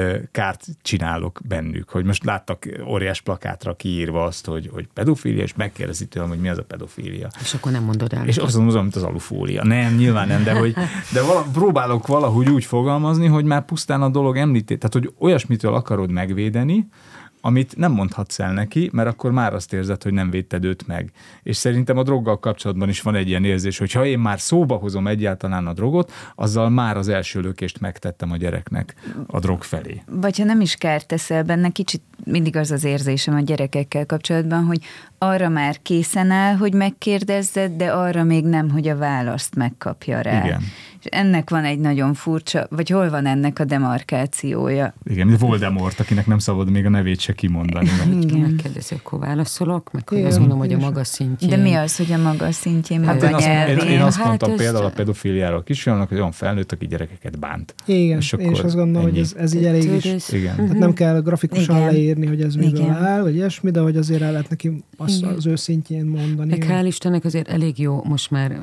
kárt csinálok bennük. Hogy most láttak óriás plakátra kiírva azt, hogy, hogy pedofília, és megkérdezi tőlem, hogy mi az a pedofília. És akkor nem mondod el. És azt mondom, mint az alufólia. Nem, nyilván nem, de, hogy, de vala, próbálok valahogy úgy fogalmazni, hogy már pusztán a dolog említi, tehát hogy olyasmitől akarod megvédeni, amit nem mondhatsz el neki, mert akkor már azt érzed, hogy nem védted őt meg. És szerintem a droggal kapcsolatban is van egy ilyen érzés, hogy ha én már szóba hozom egyáltalán a drogot, azzal már az első lökést megtettem a gyereknek a drog felé. Vagy ha nem is kárt teszel benne, kicsit mindig az az érzésem a gyerekekkel kapcsolatban, hogy arra már készen áll, hogy megkérdezzed, de arra még nem, hogy a választ megkapja rá. Igen. És ennek van egy nagyon furcsa, vagy hol van ennek a demarkációja? Igen, Voldemort, akinek nem szabad még a nevét se kimondani. Igen. Megkérdezi, akkor válaszolok, meg hogy azt mondom, hogy a magas szintjén. De mi az, hogy a magas szintjén? Hát én, azt, én, én azt mondtam hát például ez... a pedofiliáról a kisfiúnak, hogy olyan felnőtt, aki gyerekeket bánt. Igen, és én is azt gondolom, ennyi. hogy ez, ez így elég is. Igen. Tehát nem kell grafikusan Igen. leírni, hogy ez miből Igen. áll, vagy ilyesmi, de hogy azért el lehet neki az, az ő szintjén mondani. Meg hál' Istennek azért elég jó, most már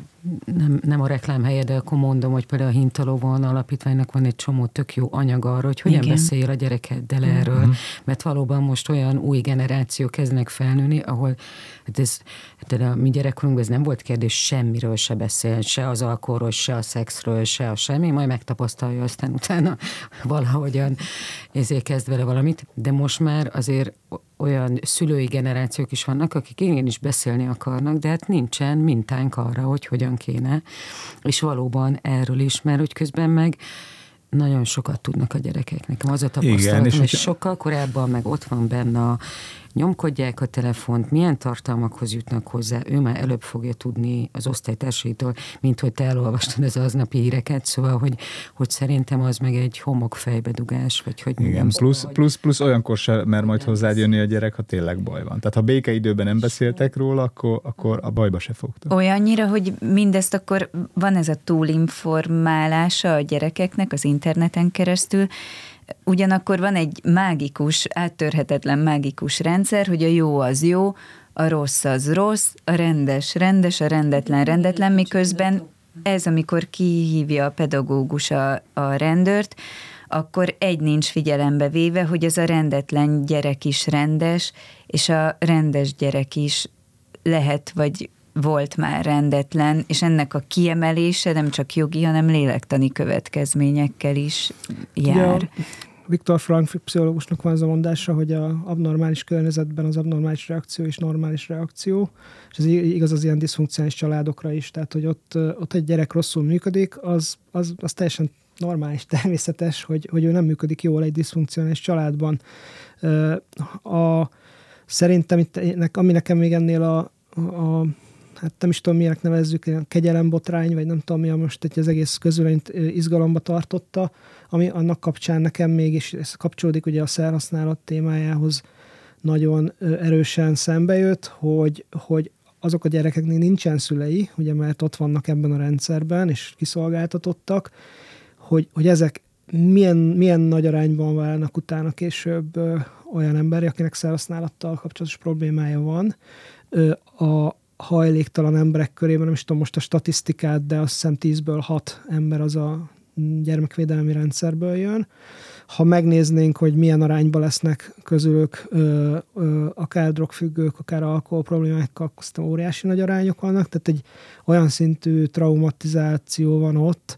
nem, nem a reklám helye, de akkor mondom, hogy például a Hintalóban alapítványnak van egy csomó tök jó anyag arra, hogy hogyan Igen. beszél a gyerekeddel erről, uh-huh. mert valóban most olyan új generáció kezdnek felnőni, ahol hát ez, hát a mi gyerekkorunkban ez nem volt kérdés, semmiről se beszél, se az alkoholról, se a szexről, se a semmi, majd megtapasztalja, aztán utána valahogyan ezért kezd vele valamit, de most már azért olyan szülői generációk is vannak, akik igenis beszélni akarnak, de hát nincsen mintánk arra, hogy hogyan kéne. És valóban erről is, mert hogy közben meg nagyon sokat tudnak a gyerekek. Nekem az a tapasztalatom, és, és sokkal korábban meg ott van benne a nyomkodják a telefont, milyen tartalmakhoz jutnak hozzá, ő már előbb fogja tudni az osztálytársaitól, mint hogy te elolvastad az aznapi híreket, szóval, hogy, hogy szerintem az meg egy homokfejbedugás, vagy hogy igen, nem plusz, szóval, plusz, plusz olyankor se mer majd hozzád jönni a gyerek, ha tényleg baj van. Tehát ha békeidőben nem beszéltek róla, akkor, akkor a bajba se fogtok. Olyannyira, hogy mindezt akkor van ez a túlinformálása a gyerekeknek az interneten keresztül, ugyanakkor van egy mágikus, áttörhetetlen mágikus rendszer, hogy a jó az jó, a rossz az rossz, a rendes rendes, a rendetlen rendetlen, miközben ez, amikor kihívja a pedagógus a, a rendőrt, akkor egy nincs figyelembe véve, hogy ez a rendetlen gyerek is rendes, és a rendes gyerek is lehet, vagy volt már rendetlen, és ennek a kiemelése nem csak jogi, hanem lélektani következményekkel is jár. Ja, Viktor Frankl pszichológusnak van az a mondása, hogy a abnormális környezetben az abnormális reakció is normális reakció, és ez igaz az ilyen diszfunkcionális családokra is, tehát hogy ott, ott egy gyerek rosszul működik, az, az, az teljesen normális, természetes, hogy, hogy ő nem működik jól egy diszfunkcionális családban. A, szerintem itt, ami nekem még ennél a, a hát nem is tudom, miért nevezzük, ilyen kegyelembotrány, vagy nem tudom, mi a most egy az egész közvéleményt izgalomba tartotta, ami annak kapcsán nekem mégis ez kapcsolódik ugye a szerhasználat témájához nagyon erősen szembe jött, hogy, hogy azok a gyerekeknek nincsen szülei, ugye mert ott vannak ebben a rendszerben, és kiszolgáltatottak, hogy, hogy ezek milyen, milyen nagy arányban válnak utána később ö, olyan emberi, akinek szerhasználattal kapcsolatos problémája van. Ö, a hajléktalan emberek körében, nem is tudom most a statisztikát, de azt hiszem tízből hat ember az a gyermekvédelmi rendszerből jön. Ha megnéznénk, hogy milyen arányban lesznek közülük ö, ö, akár drogfüggők, akár alkohol problémákkal, aztán óriási nagy arányok vannak, tehát egy olyan szintű traumatizáció van ott,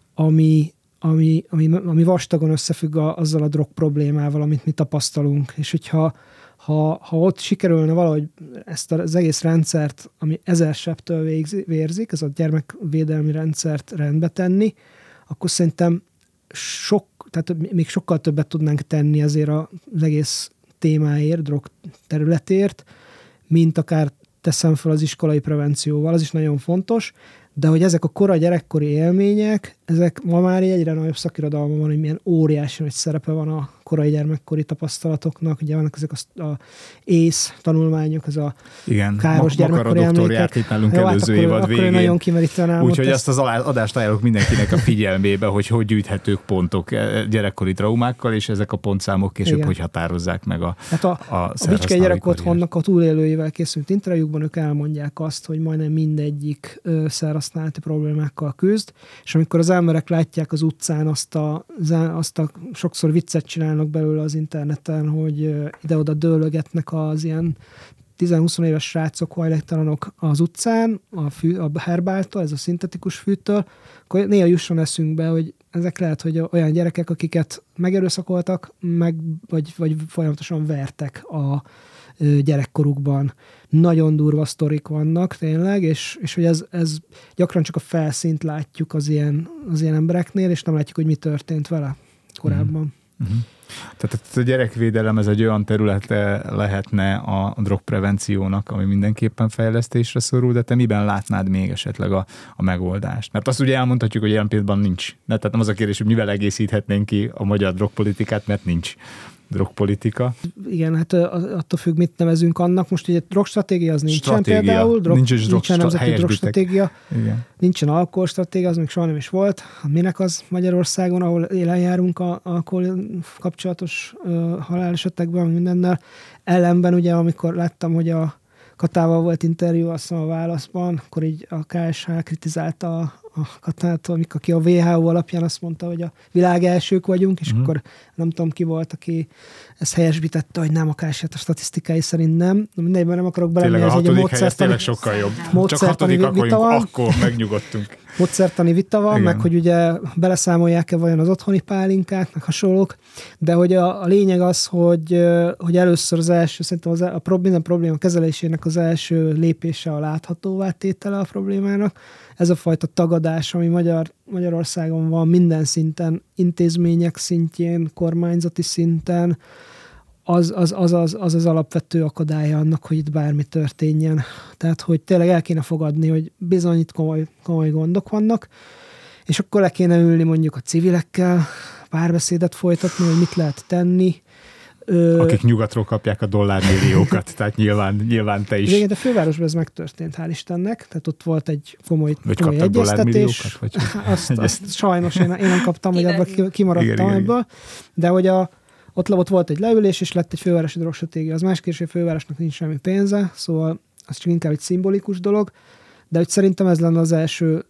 ami, ami, ami, ami vastagon összefügg a, azzal a drog problémával, amit mi tapasztalunk. És hogyha Ha, ha ott sikerülne valahogy ezt az egész rendszert, ami ezer sebtől vérzik, ez a gyermekvédelmi rendszert rendbe tenni, akkor szerintem sok, tehát még sokkal többet tudnánk tenni azért az egész témáért, drog területért, mint akár teszem fel az iskolai prevencióval, az is nagyon fontos, de hogy ezek a kora gyerekkori élmények, ezek ma már egyre nagyobb szakirodalma van, hogy milyen óriási nagy szerepe van a korai gyermekkori tapasztalatoknak. Ugye vannak ezek a, a ész tanulmányok, ez a igen, káros gyermekkori emlékek. Itt nálunk jó, előző hát évad akkor, végén. Akkor nagyon kimerítenám. Úgyhogy ezt az adást ajánlok mindenkinek a figyelmébe, hogy hogy gyűjthetők pontok gyerekkori traumákkal, és ezek a pontszámok később igen. hogy határozzák meg a hát a, a, a Bicskei Gyerek Otthonnak a túlélőivel készült interjúkban ők elmondják azt, hogy majdnem mindegyik szerhasználati problémákkal küzd, és amikor az emberek látják az utcán azt a, azt a sokszor viccet csinálnak belőle az interneten, hogy ide-oda dőlögetnek az ilyen tíz-húsz éves srácok, hajléktalanok az utcán, a, fű, a herbáltól, ez a szintetikus fűtől, akkor néha jusson eszünkbe, hogy ezek lehet, hogy olyan gyerekek, akiket megerőszakoltak, meg, vagy, vagy folyamatosan vertek a gyerekkorukban. Nagyon durva sztorik vannak tényleg, és, és hogy ez, ez gyakran csak a felszínt látjuk az ilyen, az ilyen embereknél, és nem látjuk, hogy mi történt vele korábban. Mm-hmm. Tehát a gyerekvédelem ez egy olyan terület lehetne a drogprevenciónak, ami mindenképpen fejlesztésre szorul, de te miben látnád még esetleg a, a megoldást? Mert azt ugye elmondhatjuk, hogy jelen pillanatban nincs. Tehát nem az a kérdés, hogy mivel egészíthetnénk ki a magyar drogpolitikát, mert nincs drogpolitika. Igen, hát attól függ, mit nevezünk annak. Most ugye drogstratégia az nincsen stratégia. például. Drog, nincs drog, nincsen nemzeti drogstratégia. Igen. Nincsen alkoholstratégia, az még soha nem is volt. Minek az Magyarországon, ahol élen járunk a alkohol kapcsolatos uh, halálesetekben, mindennel. Ellenben ugye, amikor láttam, hogy a Katával volt interjú, azt mondom a Válaszban, akkor így a ká es há kritizálta a, a Katánától, aki a vé há o alapján azt mondta, hogy a világ elsők vagyunk, és mm. akkor nem tudom ki volt, aki ezt helyesbítette, hogy nem, akársiát a statisztikái szerint nem. Mindegyben nem akarok belemenni, ez egy a hatodik módszertani, sokkal jobb. Csak hatodikak vagyunk, akkor megnyugodtunk. Módszertani vita van, igen. Meg hogy ugye beleszámolják-e vajon az otthoni pálinkát, meg hasonlók, de hogy a, a lényeg az, hogy, hogy először az első, szerintem az, a minden probléma kezelésének az első lépése a láthatóvá tétele a problémának. Ez a fajta tagadás, ami Magyar, Magyarországon van minden szinten, intézmények szintjén, kormányzati szinten, az az, az, az, az az alapvető akadálya annak, hogy itt bármi történjen. Tehát, hogy tényleg el kéne fogadni, hogy bizony itt komoly, komoly gondok vannak, és akkor le kéne ülni mondjuk a civilekkel, párbeszédet folytatni, hogy mit lehet tenni. Akik nyugatról kapják a dollármilliókat, tehát nyilván, nyilván te is. Igen, de a fővárosban ez megtörtént, hál' Istennek, tehát ott volt egy komoly, komoly egyeztetés. Vagy azt, azt sajnos én, én nem kaptam, hogy ebből kimaradtam igen, ebből, de hogy a Ott, ott volt egy leülés, és lett egy fővárosi drogstratégia. Az más kérdés, hogy a fővárosnak nincs semmi pénze, szóval az csak inkább egy szimbolikus dolog, de hogy szerintem ez lenne az első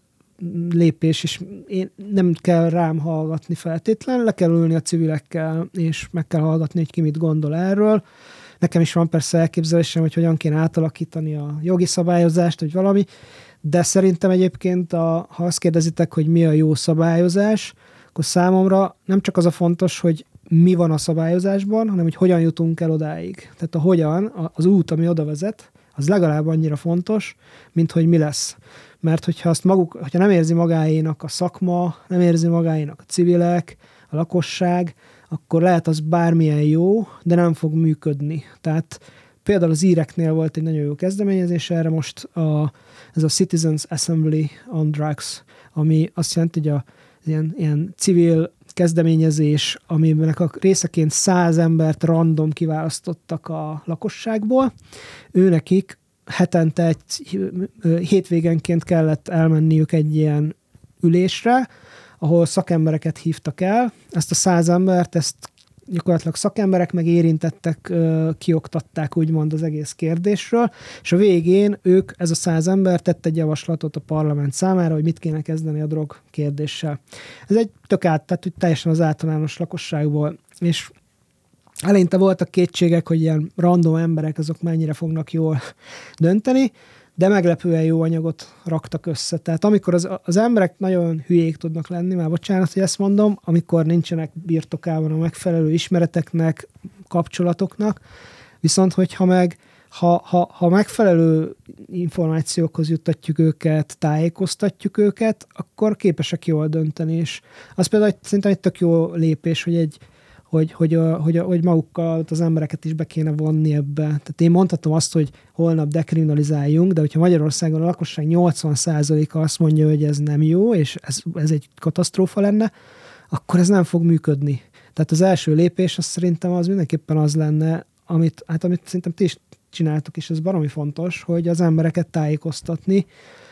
lépés, és én nem kell rám hallgatni feltétlen, le kell ülni a civilekkel, és meg kell hallgatni, hogy ki mit gondol erről. Nekem is van persze elképzelésem, hogy hogyan kéne átalakítani a jogi szabályozást, vagy valami, de szerintem egyébként, a, ha azt kérdezitek, hogy mi a jó szabályozás, akkor számomra nem csak az a fontos, hogy mi van a szabályozásban, hanem hogy hogyan jutunk el odáig. Tehát a hogyan, az út, ami oda vezet, az legalább annyira fontos, mint hogy mi lesz. Mert hogyha azt maguk, hogyha nem érzi magáénak a szakma, nem érzi magáénak a civilek, a lakosság, akkor lehet az bármilyen jó, de nem fog működni. Tehát például az íreknél volt egy nagyon jó kezdeményezés erre most, a, ez a Citizens Assembly on Drugs, ami azt jelenti, hogy a ilyen, ilyen civil kezdeményezés, amiben a részeként száz embert random kiválasztottak a lakosságból. Őnekik hetente egy hétvégenként kellett elmenniük egy ilyen ülésre, ahol szakembereket hívtak el. Ezt a száz embert, ezt gyakorlatilag szakemberek meg érintettek, kioktatták úgymond az egész kérdésről, és a végén ők, ez a száz ember tett egy javaslatot a parlament számára, hogy mit kéne kezdeni a drog kérdéssel. Ez egy tök át, tehát teljesen az általános lakosságból, és eleinte voltak kétségek, hogy ilyen random emberek azok mennyire fognak jól dönteni, de meglepően jó anyagot raktak össze. Tehát amikor az, az emberek nagyon hülyék tudnak lenni, már bocsánat, hogy ezt mondom, amikor nincsenek birtokában a megfelelő ismereteknek, kapcsolatoknak, viszont hogyha meg ha, ha, ha megfelelő információkhoz juttatjuk őket, tájékoztatjuk őket, akkor képesek jól dönteni. És az például szerintem egy tök jó lépés, hogy egy Hogy, hogy, hogy, hogy magukkal az embereket is be kéne vonni ebbe. Tehát én mondhatom azt, hogy holnap dekriminalizáljunk, de hogyha Magyarországon a lakosság nyolcvan százaléka azt mondja, hogy ez nem jó, és ez, ez egy katasztrófa lenne, akkor ez nem fog működni. Tehát az első lépés az szerintem az mindenképpen az lenne, amit, hát amit szerintem ti is csináltok, és ez baromi fontos, hogy az embereket tájékoztatni,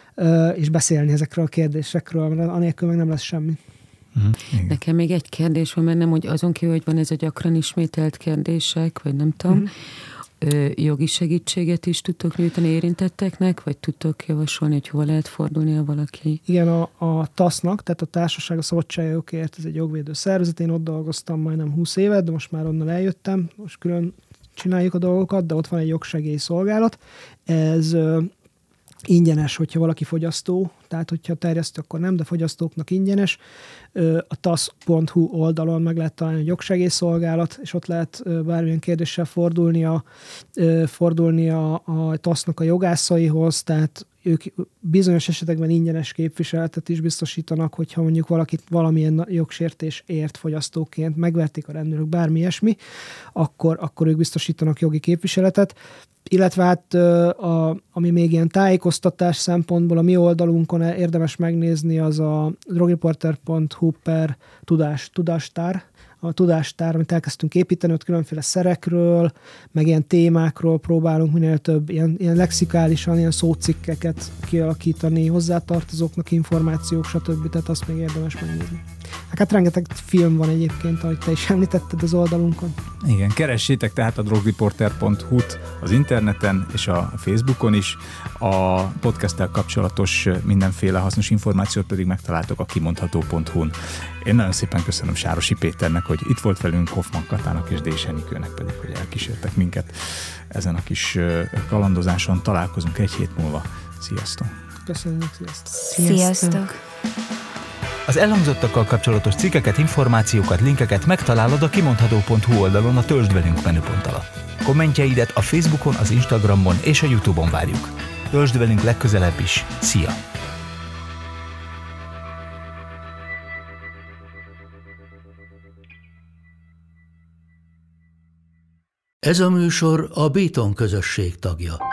és beszélni ezekről a kérdésekről, mert anélkül meg nem lesz semmi. Uh-huh. Nekem még egy kérdés van bennem, hogy azon kívül, hogy van ez a gyakran ismételt kérdések, vagy nem tudom, uh-huh. jogi segítséget is tudtok nyújtani érintetteknek, vagy tudtok javasolni, hogy hova lehet fordulnia valaki? Igen, a, a tasznak, tehát a Társaság a Szabadságjogokért, ez egy jogvédő szervezet, én ott dolgoztam majdnem húsz évet, de most már onnan eljöttem, most külön csináljuk a dolgokat, de ott van egy jogsegélyszolgálat. Ez ingyenes, hogyha valaki fogyasztó, tehát hogyha terjesztő, akkor nem, de fogyasztóknak ingyenes. A tasz pont hu oldalon meg lehet találni a jogsegélyszolgálat, és ott lehet bármilyen kérdéssel fordulni a, fordulni a, a tasznak a jogászaihoz, tehát ők bizonyos esetekben ingyenes képviseletet is biztosítanak, hogyha mondjuk valakit valamilyen jogsértés ért fogyasztóként, megverték a rendőrök, bármi ilyesmi, akkor, akkor ők biztosítanak jogi képviseletet. Illetve hát, a, ami még ilyen tájékoztatás szempontból a mi oldalunkon érdemes megnézni, az a drogreporter pont hu per tudás, tudástár, a tudástár, amit elkezdtünk építeni, ott különféle szerekről, meg ilyen témákról próbálunk minél több, ilyen, ilyen lexikálisan, ilyen szócikkeket kialakítani, hozzátartozóknak információk, stb. Tehát azt még érdemes megnézni. Hát rengeteg film van egyébként, ahogy te is említetted az oldalunkon. Igen, keressétek tehát a drogreporter pont hu-t az interneten és a Facebookon is. A podcasttel kapcsolatos mindenféle hasznos információt pedig megtaláltok a kimondható pont hu-n. Én nagyon szépen köszönöm Sárosi Péternek, hogy itt volt velünk, Hoffman Katának és Déls Enikőnek pedig, hogy elkísértek minket ezen a kis kalandozáson. Találkozunk egy hét múlva. Sziasztok! Köszönjük, sziasztok! Sziasztok! Az elhangzottakkal kapcsolatos cikkeket, információkat, linkeket megtalálod a kimondható pont hu oldalon a Töltsd velünk menüpont alatt. Kommentjeidet a Facebookon, az Instagramon és a YouTube-on várjuk. Töltsd velünk legközelebb is. Szia! Ez a műsor a Béton közösség tagja.